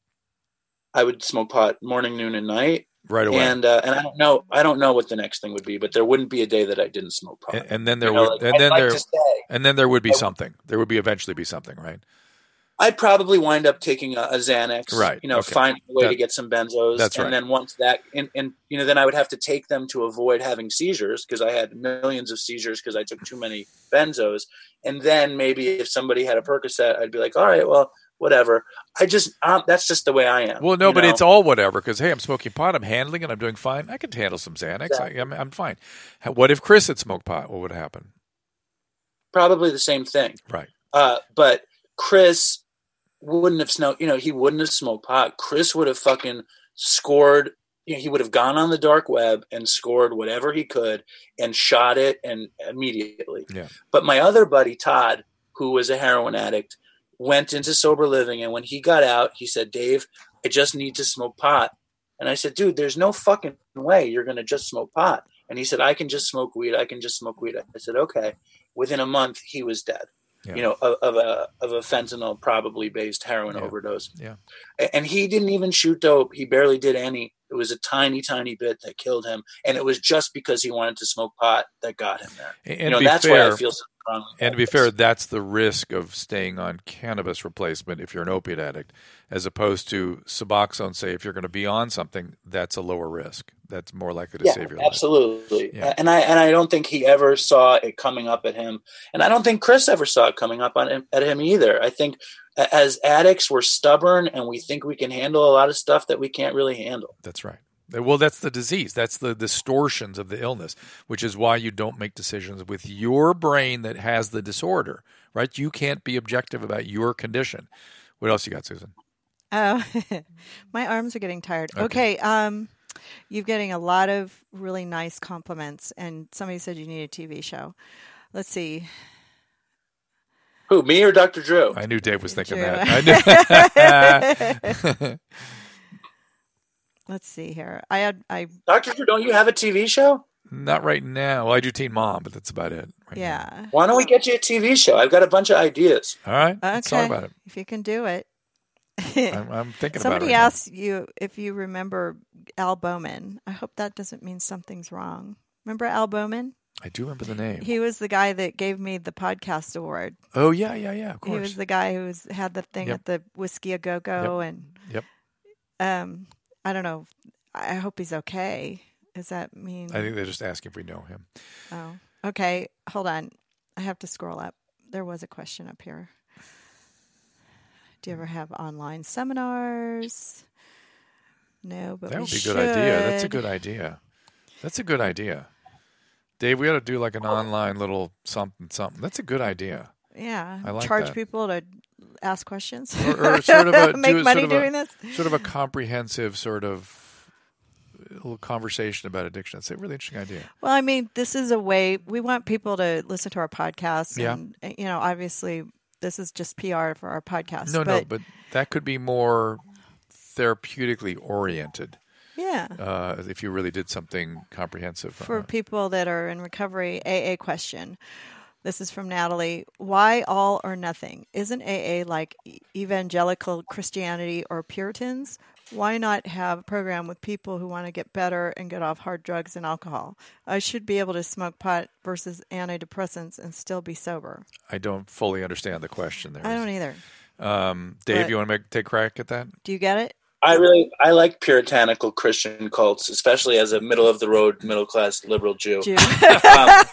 Speaker 5: I would smoke pot morning, noon, and night.
Speaker 1: Right away.
Speaker 5: And uh, and I don't know, I don't know what the next thing would be, but there wouldn't be a day that I didn't smoke pot.
Speaker 1: And, and then there
Speaker 5: You know,
Speaker 1: would,
Speaker 5: like,
Speaker 1: and
Speaker 5: I'd
Speaker 1: then
Speaker 5: like
Speaker 1: there,
Speaker 5: to say,
Speaker 1: and then there would be
Speaker 5: I-
Speaker 1: something. There would be eventually be something, right?
Speaker 5: I'd probably wind up taking a, a Xanax,
Speaker 1: Right,
Speaker 5: You know,
Speaker 1: okay.
Speaker 5: find a way
Speaker 1: That-
Speaker 5: to get some benzos.
Speaker 1: that's
Speaker 5: and
Speaker 1: right.
Speaker 5: then once that, and, and, you know, then I would have to take them to avoid having seizures because I had millions of seizures because I took too many benzos. And then maybe if somebody had a Percocet, I'd be like, all right, well, whatever. I just, um, that's just the way I am.
Speaker 1: Well, no,
Speaker 5: you
Speaker 1: but
Speaker 5: know?
Speaker 1: it's all whatever because, hey, I'm smoking pot. I'm handling it. I'm doing fine. I can handle some Xanax.
Speaker 5: Exactly.
Speaker 1: I, I'm, I'm fine. How- What if Chris had smoked pot? What would happen?
Speaker 5: probably the same thing.
Speaker 1: Right.
Speaker 5: Uh, but Chris wouldn't have smoked, you know, he wouldn't have smoked pot. Chris would have fucking scored, you know, he would have gone on the dark web and scored whatever he could and shot it and immediately.
Speaker 1: Yeah.
Speaker 5: But my other buddy, Todd, who was a heroin addict, went into sober living. And when he got out, he said, Dave, I just need to smoke pot. And I said, dude, there's no fucking way you're going to just smoke pot. And he said, I can just smoke weed. I can just smoke weed. I said, okay. Within a month, he was dead. yeah. you know, of, of a of a fentanyl probably based heroin
Speaker 1: yeah.
Speaker 5: overdose.
Speaker 1: Yeah.
Speaker 5: And he didn't even shoot dope. He barely did any. It was a tiny, tiny bit that killed him. And it was just because he wanted to smoke pot that got him there.
Speaker 1: And
Speaker 5: you know,
Speaker 1: be
Speaker 5: that's
Speaker 1: fair,
Speaker 5: why I feel so strongly.
Speaker 1: And to be fair, that's the risk of staying on cannabis replacement if you're an opiate addict, as opposed to Suboxone. Say if you're going to be on something, that's a lower risk. That's more likely to
Speaker 5: yeah,
Speaker 1: save your life.
Speaker 5: Absolutely.
Speaker 1: Yeah.
Speaker 5: And I and I don't think he ever saw it coming up at him. And I don't think Chris ever saw it coming up on him, at him either. I think as addicts, we're stubborn and we think we can handle a lot of stuff that we can't really handle.
Speaker 1: That's right. Well, that's the disease. That's the distortions of the illness, which is why you don't make decisions with your brain that has the disorder, right? You can't be objective about your condition. What else you got, Susan?
Speaker 6: Oh, my arms are getting tired. Okay. okay um, you're getting a lot of really nice compliments, and somebody said you need a T V show. Let's see.
Speaker 5: Who, me or Doctor Drew?
Speaker 1: I knew Dave was thinking
Speaker 6: Drew.
Speaker 1: that. I knew.
Speaker 6: Let's see here. I had I.
Speaker 5: Doctor Drew, don't you have a T V show?
Speaker 1: Not right now. Well, I do Teen Mom, but that's about it. Right
Speaker 6: yeah.
Speaker 1: Now.
Speaker 5: Why don't we get you a T V show? I've got a bunch of ideas.
Speaker 1: All right.
Speaker 6: Okay.
Speaker 1: Let's talk about it.
Speaker 6: If you can do it.
Speaker 1: I'm, I'm thinking
Speaker 6: Somebody
Speaker 1: about it. Somebody
Speaker 6: asked you if you remember Al Bowman. I hope that doesn't mean something's wrong. Remember Al Bowman?
Speaker 1: I do remember the name.
Speaker 6: He was the guy that gave me the podcast award.
Speaker 1: Oh yeah, yeah, yeah. Of course.
Speaker 6: He was the guy who was, had the thing
Speaker 1: yep.
Speaker 6: at the Whiskey A Go Go,
Speaker 1: yep.
Speaker 6: and
Speaker 1: yep.
Speaker 6: Um, I don't know. I hope he's okay. Does that mean?
Speaker 1: I think they're just asking if we know him.
Speaker 6: Oh, okay. Hold on. I have to scroll up. There was a question up here. Do you ever have online seminars? No, but
Speaker 1: that would
Speaker 6: we
Speaker 1: be a
Speaker 6: should.
Speaker 1: good idea. That's a good idea. That's a good idea. Dave, we ought to do like an online little something, something. That's a good idea.
Speaker 6: Yeah.
Speaker 1: I like
Speaker 6: Charge
Speaker 1: that.
Speaker 6: people to ask questions.
Speaker 1: Or, or sort of a,
Speaker 6: make
Speaker 1: do
Speaker 6: money
Speaker 1: sort of
Speaker 6: doing
Speaker 1: a,
Speaker 6: this.
Speaker 1: Sort of a comprehensive sort of little conversation about addiction. It's a really interesting idea.
Speaker 6: Well, I mean, this is a way we want people to listen to our podcast.
Speaker 1: Yeah.
Speaker 6: And, you know, obviously this is just P R for our podcast.
Speaker 1: No,
Speaker 6: but,
Speaker 1: no, but that could be more therapeutically oriented.
Speaker 6: Yeah.
Speaker 1: Uh, if you really did something comprehensive.
Speaker 6: For
Speaker 1: uh,
Speaker 6: people that are in recovery, A A question. This is from Natalie. Why all or nothing? Isn't A A like evangelical Christianity or Puritans? Why not have a program with people who want to get better and get off hard drugs and alcohol? I should be able to smoke pot versus antidepressants and still be sober.
Speaker 1: I don't fully understand the question there.
Speaker 6: I don't either.
Speaker 1: Um, Dave,
Speaker 6: But-
Speaker 1: you want to make take a crack at that?
Speaker 6: Do you get it?
Speaker 5: I really, I like puritanical Christian cults, especially as a middle of the road, middle class liberal Jew.
Speaker 6: Jew.
Speaker 5: Um,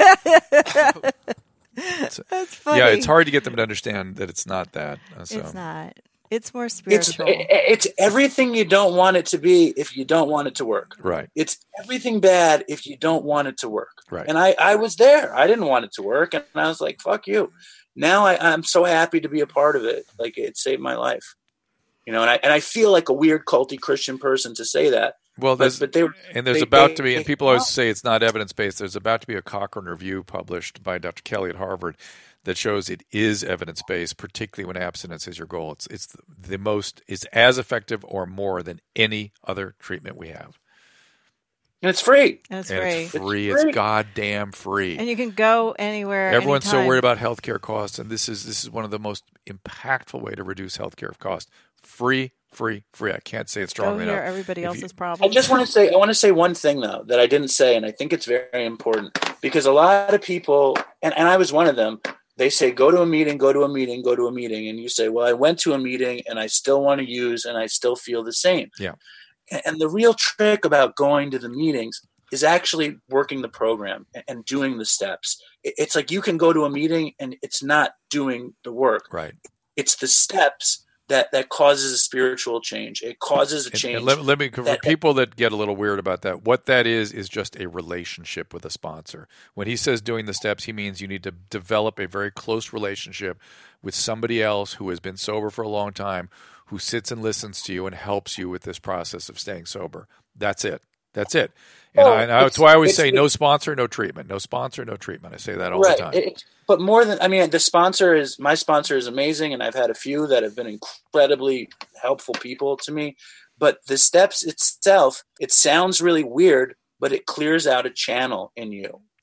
Speaker 6: That's funny.
Speaker 1: Yeah, it's hard to get them to understand that it's not that. uh, So.
Speaker 6: It's not. It's more
Speaker 5: it's
Speaker 6: spiritual.
Speaker 5: it's everything you don't want it to be if you don't want it to work.
Speaker 1: Right.
Speaker 5: It's everything bad if you don't want it to work.
Speaker 1: Right.
Speaker 5: And I, I was there. I didn't want it to work, and I was like, "Fuck you." Now I, I'm so happy to be a part of it. Like it saved my life. You know, and I and I feel like a weird culty Christian person to say that.
Speaker 1: Well,
Speaker 5: but,
Speaker 1: there's,
Speaker 5: but they were,
Speaker 1: and there's
Speaker 5: they,
Speaker 1: about
Speaker 5: they,
Speaker 1: to be, and people always say it's not evidence-based. There's about to be a Cochrane review published by Doctor Kelly at Harvard that shows it is evidence-based, particularly when abstinence is your goal. It's it's the, the most, it's as effective or more than any other treatment we have.
Speaker 5: and it's free.
Speaker 6: And it's
Speaker 1: and
Speaker 6: free.
Speaker 1: it's free.
Speaker 5: It's
Speaker 1: It's,
Speaker 5: free.
Speaker 1: goddamn free.
Speaker 6: And you can go anywhere.
Speaker 1: Everyone's
Speaker 6: anytime.
Speaker 1: so worried about healthcare costs, and this is this is one of the most impactful way to reduce healthcare costs. Free, free, free. I can't say it
Speaker 6: Go
Speaker 1: strongly
Speaker 6: hear
Speaker 1: enough.
Speaker 6: everybody
Speaker 1: If
Speaker 6: else's
Speaker 1: you-
Speaker 6: problems.
Speaker 5: I just want to say I want to say one thing though that I didn't say, and I think it's very important because a lot of people, and, and I was one of them. They say go to a meeting, go to a meeting, go to a meeting, and you say, "Well, I went to a meeting and I still want to use, and I still feel the same."
Speaker 1: Yeah.
Speaker 5: And, and the real trick about going to the meetings is actually working the program and, and doing the steps. It, it's like you can go to a meeting and it's not doing the work.
Speaker 1: Right.
Speaker 5: It's the steps that that causes a spiritual change. It causes a
Speaker 1: And-
Speaker 5: change.
Speaker 1: And let, let me, for
Speaker 5: that-
Speaker 1: people that get a little weird about that, what that is is just a relationship with a sponsor. When he says doing the steps, he means you need to develop a very close relationship with somebody else who has been sober for a long time, who sits and listens to you and helps you with this process of staying sober. That's it. That's it. And,
Speaker 5: Well,
Speaker 1: I, and I, that's
Speaker 5: it's-
Speaker 1: why I always
Speaker 5: it's-
Speaker 1: say no sponsor, no treatment. No sponsor, no treatment. I say that all
Speaker 5: right.
Speaker 1: the time.
Speaker 5: It, but more than, I mean, the sponsor is, my sponsor is amazing, and I've had a few that have been incredibly helpful people to me. But the steps itself, it sounds really weird, but it clears out a channel in you.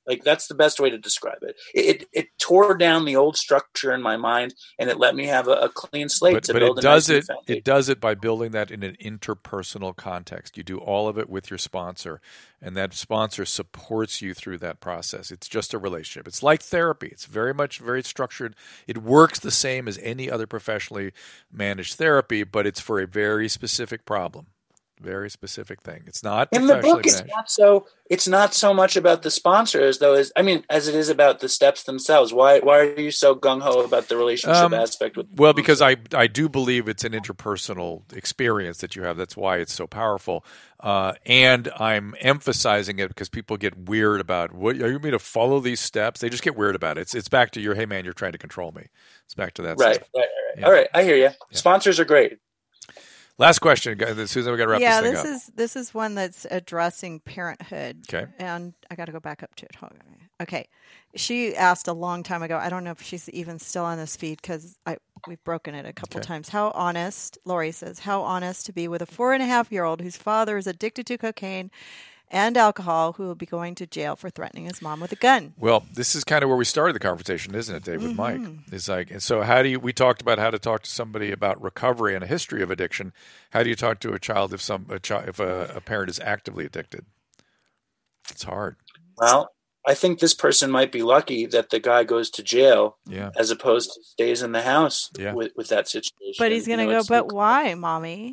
Speaker 5: Like that's the best way to describe it. It it, it tore down the old structure in my mind, and it let me have a, a clean slate
Speaker 1: but,
Speaker 5: to
Speaker 1: but
Speaker 5: build
Speaker 1: it
Speaker 5: a
Speaker 1: does
Speaker 5: nice
Speaker 1: it.
Speaker 5: family.
Speaker 1: It does it by building that in an interpersonal context. You do all of it with your sponsor, and that sponsor supports you through that process. It's just a relationship. It's like therapy. It's very much very structured. It works the same as any other professionally managed therapy, but it's for a very specific problem. Very specific thing. It's not
Speaker 5: in the book.
Speaker 1: managed.
Speaker 5: It's not so. It's not so much about the sponsor as though as I mean, as it is about the steps themselves. Why? Why are you so gung ho about the relationship
Speaker 1: Um,
Speaker 5: aspect? With
Speaker 1: well, because I I do believe it's an interpersonal experience that you have. That's why it's so powerful. Uh, and I'm emphasizing it because people get weird about what are you mean to follow these steps? They just get weird about it. It's it's back to your hey man, you're trying to control me. It's back to that.
Speaker 5: Right.
Speaker 1: Stuff.
Speaker 5: Right. Right.
Speaker 1: Yeah.
Speaker 5: All right. I hear you. Yeah. Sponsors are great.
Speaker 1: Last question, Susan. We got to wrap
Speaker 6: yeah,
Speaker 1: this thing
Speaker 6: this
Speaker 1: up.
Speaker 6: is this is one that's addressing parenthood.
Speaker 1: Okay.
Speaker 6: And I got to go back up to it. Hold on. Okay. She asked a long time ago. I don't know if she's even still on this feed because I we've broken it a couple
Speaker 1: Okay.
Speaker 6: times. How honest, Lori says, how honest to be with a four and a half year old whose father is addicted to cocaine and alcohol, who will be going to jail for threatening his mom with a gun.
Speaker 1: Well, this is kind of where we started the conversation, isn't it, Dave, with
Speaker 6: Mm-hmm.
Speaker 1: Mike? It's like, and so how do you, we talked about how to talk to somebody about recovery and a history of addiction. How do you talk to a child if some, a child, if a, a parent is actively addicted? It's hard.
Speaker 5: Well, I think this person might be lucky that the guy goes to jail
Speaker 1: Yeah.
Speaker 5: as opposed to stays in the house
Speaker 1: Yeah.
Speaker 5: with, with that situation.
Speaker 6: But he's going to
Speaker 5: You know,
Speaker 6: go,
Speaker 5: it's
Speaker 6: but
Speaker 5: like-
Speaker 6: why, mommy?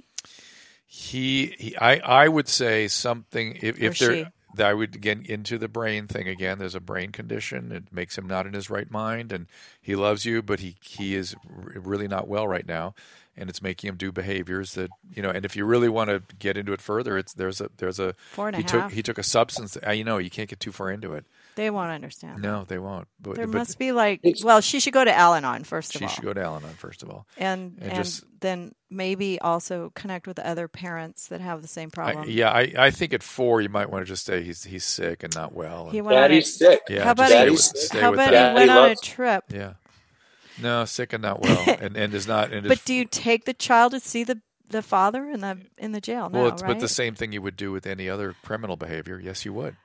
Speaker 1: He, he I, I would say something, if,
Speaker 6: Or
Speaker 1: if there,
Speaker 6: she.
Speaker 1: that I would get into the brain thing again. There's a brain condition. It makes him not in his right mind, and he loves you, but he, he is r- really not well right now. And it's making him do behaviors that, you know, and if you really want to get into it further, it's, there's a, there's a,
Speaker 6: Four and a
Speaker 1: he took,
Speaker 6: half.
Speaker 1: he took a substance that, uh, you know, you can't get too far into it.
Speaker 6: They won't understand.
Speaker 1: No, they won't. But,
Speaker 6: There
Speaker 1: but
Speaker 6: must be like, well, she should go to Al-Anon first of
Speaker 1: she
Speaker 6: all.
Speaker 1: should go to Al-Anon first of all.
Speaker 6: And
Speaker 1: And
Speaker 6: and,
Speaker 1: just-
Speaker 6: then maybe also connect with other parents that have the same
Speaker 1: I,
Speaker 6: problem.
Speaker 1: yeah, I, I think at four you might want to just say he's he's sick and not well.
Speaker 6: He
Speaker 1: And,
Speaker 6: went on a,
Speaker 5: Daddy's sick.
Speaker 1: yeah,
Speaker 6: how about
Speaker 1: just stay
Speaker 6: he,
Speaker 1: with,
Speaker 5: Daddy's
Speaker 1: stay
Speaker 6: how
Speaker 1: with
Speaker 6: about
Speaker 1: that.
Speaker 6: he went
Speaker 5: Daddy
Speaker 6: on a
Speaker 5: loves-
Speaker 6: trip?
Speaker 1: Yeah, no, sick and not well, and and is not. And
Speaker 6: But
Speaker 1: is,
Speaker 6: do you take the child to see the the father in the in the jail?
Speaker 1: well,
Speaker 6: no,
Speaker 1: it's,
Speaker 6: right?
Speaker 1: but the same thing you would do with any other criminal behavior. Yes, you would.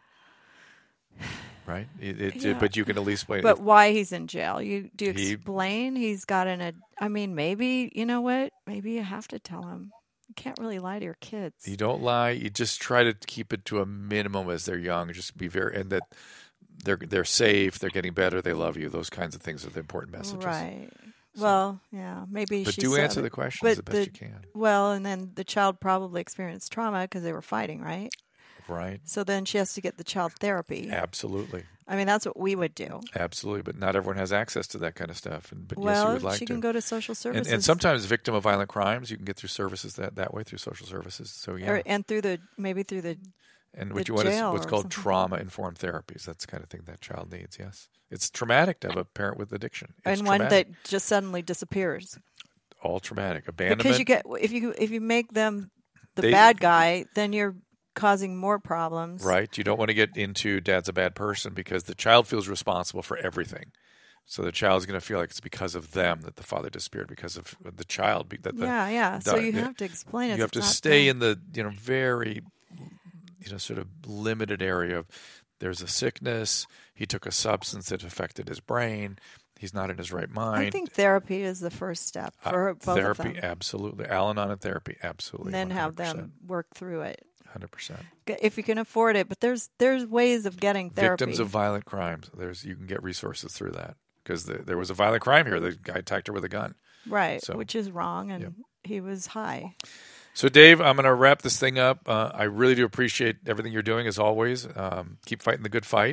Speaker 1: Right, it, it,
Speaker 6: Yeah.
Speaker 1: but you can at least explain.
Speaker 6: But why he's in jail? You do you
Speaker 1: He-
Speaker 6: explain he's got an. ad- I mean, maybe you know what? Maybe you have to tell him. You can't really lie to your kids.
Speaker 1: You don't lie. You just try to keep it to a minimum as they're young. Just be very, and that they're they're safe. They're getting better. They love you. Those kinds of things are the important messages.
Speaker 6: Right. Well, yeah, maybe.
Speaker 1: But
Speaker 6: she
Speaker 1: do
Speaker 6: said
Speaker 1: answer
Speaker 6: it.
Speaker 1: the questions
Speaker 6: But
Speaker 1: the best you can.
Speaker 6: Well, and then the child probably experienced trauma because they were fighting, right?
Speaker 1: Right.
Speaker 6: So then she has to get the child therapy.
Speaker 1: Absolutely.
Speaker 6: I mean, that's what we would do.
Speaker 1: Absolutely. But not everyone has access to that kind of stuff. And but yes, you
Speaker 6: Well,
Speaker 1: would like
Speaker 6: she
Speaker 1: to.
Speaker 6: can go to social
Speaker 1: and,
Speaker 6: services.
Speaker 1: and sometimes victim of violent crimes, you can get through services that, that way through social services. So yeah.
Speaker 6: Or, and through the maybe through the
Speaker 1: and
Speaker 6: the
Speaker 1: what you want is
Speaker 6: jail
Speaker 1: what's
Speaker 6: or
Speaker 1: called
Speaker 6: something.
Speaker 1: trauma informed therapies. That's the kind of thing that child needs. Yes. It's traumatic to have a parent with addiction. It's
Speaker 6: and one
Speaker 1: traumatic.
Speaker 6: that just suddenly disappears
Speaker 1: all traumatic. Abandonment.
Speaker 6: because you get if you if you make them the
Speaker 1: They-
Speaker 6: bad guy, then you're causing more problems.
Speaker 1: Right. You don't want to get into dad's a bad person because the child feels responsible for everything. So the child's going to feel like it's because of them that the father disappeared, because of the child. That the,
Speaker 6: Yeah, yeah. So
Speaker 1: the-
Speaker 6: you
Speaker 1: the-
Speaker 6: have to explain it.
Speaker 1: You have
Speaker 6: It's
Speaker 1: to
Speaker 6: not
Speaker 1: stay
Speaker 6: them.
Speaker 1: in the you know very you know sort of limited area of there's a sickness. He took a substance that affected his brain. He's not in his right mind.
Speaker 6: I think therapy is the first step
Speaker 1: Uh,
Speaker 6: for both
Speaker 1: therapy,
Speaker 6: of them.
Speaker 1: absolutely. Al-Anon and therapy, absolutely.
Speaker 6: And then
Speaker 1: one
Speaker 6: have
Speaker 1: hundred percent.
Speaker 6: them work through it
Speaker 1: one hundred percent.
Speaker 6: if you can afford it. But there's there's ways of getting therapy.
Speaker 1: Victims of violent crimes. There's you can get resources through that because the, there was a violent crime here. The guy attacked her with a gun.
Speaker 6: right,
Speaker 1: so-
Speaker 6: which is wrong, and
Speaker 1: Yep.
Speaker 6: he was high.
Speaker 1: So, Dave, I'm going to wrap this thing up. Uh, I really do appreciate everything you're doing, as always. Um, keep fighting the good fight.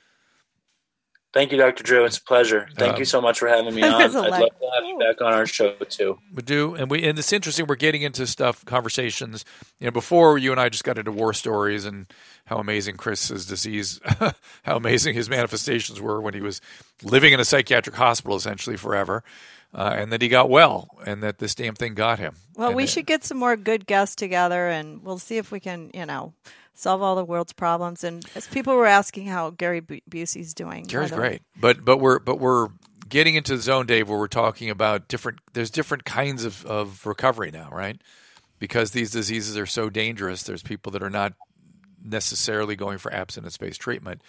Speaker 5: Thank you, Doctor Drew. It's a pleasure. Thank
Speaker 1: Um,
Speaker 5: you so much for having me on.
Speaker 6: There's
Speaker 5: I'd
Speaker 6: a
Speaker 5: love
Speaker 6: lot-
Speaker 5: to have you back on our show too.
Speaker 1: We do, and we and it's interesting. We're getting into stuff, conversations. You know, before you and I just got into war stories and how amazing Chris's disease, how amazing his manifestations were when he was living in a psychiatric hospital essentially forever, uh, and that he got well, and that this damn thing got him.
Speaker 6: Well,
Speaker 1: And
Speaker 6: we
Speaker 1: it-
Speaker 6: should get some more good guests together, and we'll see if we can, you know, solve all the world's problems. And as people were asking how Gary Bu- Busey's doing. by
Speaker 1: Gary's
Speaker 6: the way.
Speaker 1: great, but but we're but we're getting into the zone, Dave, where we're talking about different. There's different kinds of, of recovery now, right? Because these diseases are so dangerous. There's people that are not necessarily going for abstinence-based treatment.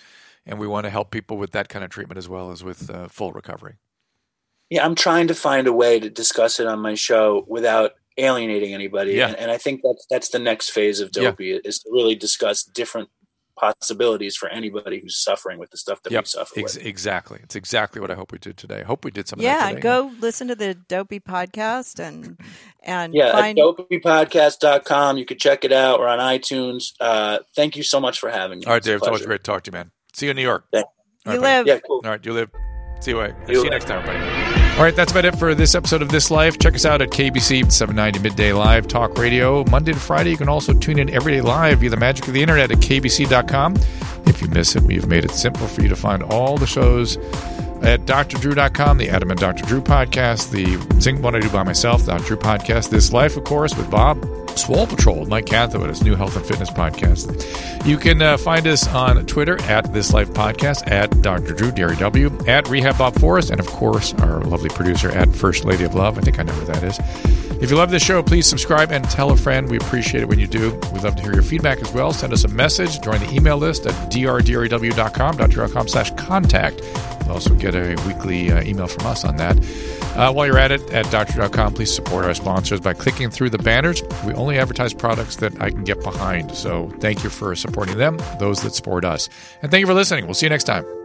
Speaker 1: and we want to help people with that kind of treatment as well as with uh, full recovery.
Speaker 5: Yeah, I'm trying to find a way to discuss it on my show without alienating anybody.
Speaker 1: Yeah.
Speaker 5: And, and I think that's, that's the next phase of Dopey yeah. is to really discuss different possibilities for anybody who's suffering with the stuff that
Speaker 1: yep.
Speaker 5: we suffer
Speaker 1: Ex-
Speaker 5: with.
Speaker 1: Exactly. It's exactly what I hope we did today. I hope we did something
Speaker 6: yeah,
Speaker 1: like that today.
Speaker 6: Go listen to the Dopey podcast and and
Speaker 5: yeah,
Speaker 6: find...
Speaker 5: at dopey podcast dot com. You can check it out. We're on iTunes. Uh, thank you so much for having me.
Speaker 1: All right,
Speaker 5: it's
Speaker 1: Dave. It's always great to talk to you, man. See you in New York.
Speaker 5: Thanks.
Speaker 6: You live.
Speaker 5: Yeah, cool.
Speaker 1: All right, you live. See you, you,
Speaker 5: you
Speaker 1: see you next time, everybody. All right, that's about it for this episode of This Life. Check us out at K B C seven ninety Midday Live Talk Radio. Monday to Friday, you can also tune in every day live via the magic of the internet at K B C dot com. If you miss it, we've made it simple for you to find all the shows at D R drew dot com, the Adam and Doctor Drew podcast, the Sing What I Do By Myself, Doctor Drew podcast, This Life, of course, with Bob, Swole Patrol, Mike Cantho, and his new health and fitness podcast. You can uh, find us on Twitter at This Life Podcast, at Doctor Drew, D R E W, at Rehab Bob Forrest, and of course, our lovely producer at First Lady of Love. I think I know who that is. If you love this show, please subscribe and tell a friend. We appreciate it when you do. We'd love to hear your feedback as well. Send us a message. Join the email list at d r d r e w dot com, .com slash contact. You'll also get a weekly uh, email from us on that. Uh, while you're at it, at doctor dot com, please support our sponsors by clicking through the banners. We only advertise products that I can get behind. So thank you for supporting them, those that support us. And thank you for listening. We'll see you next time.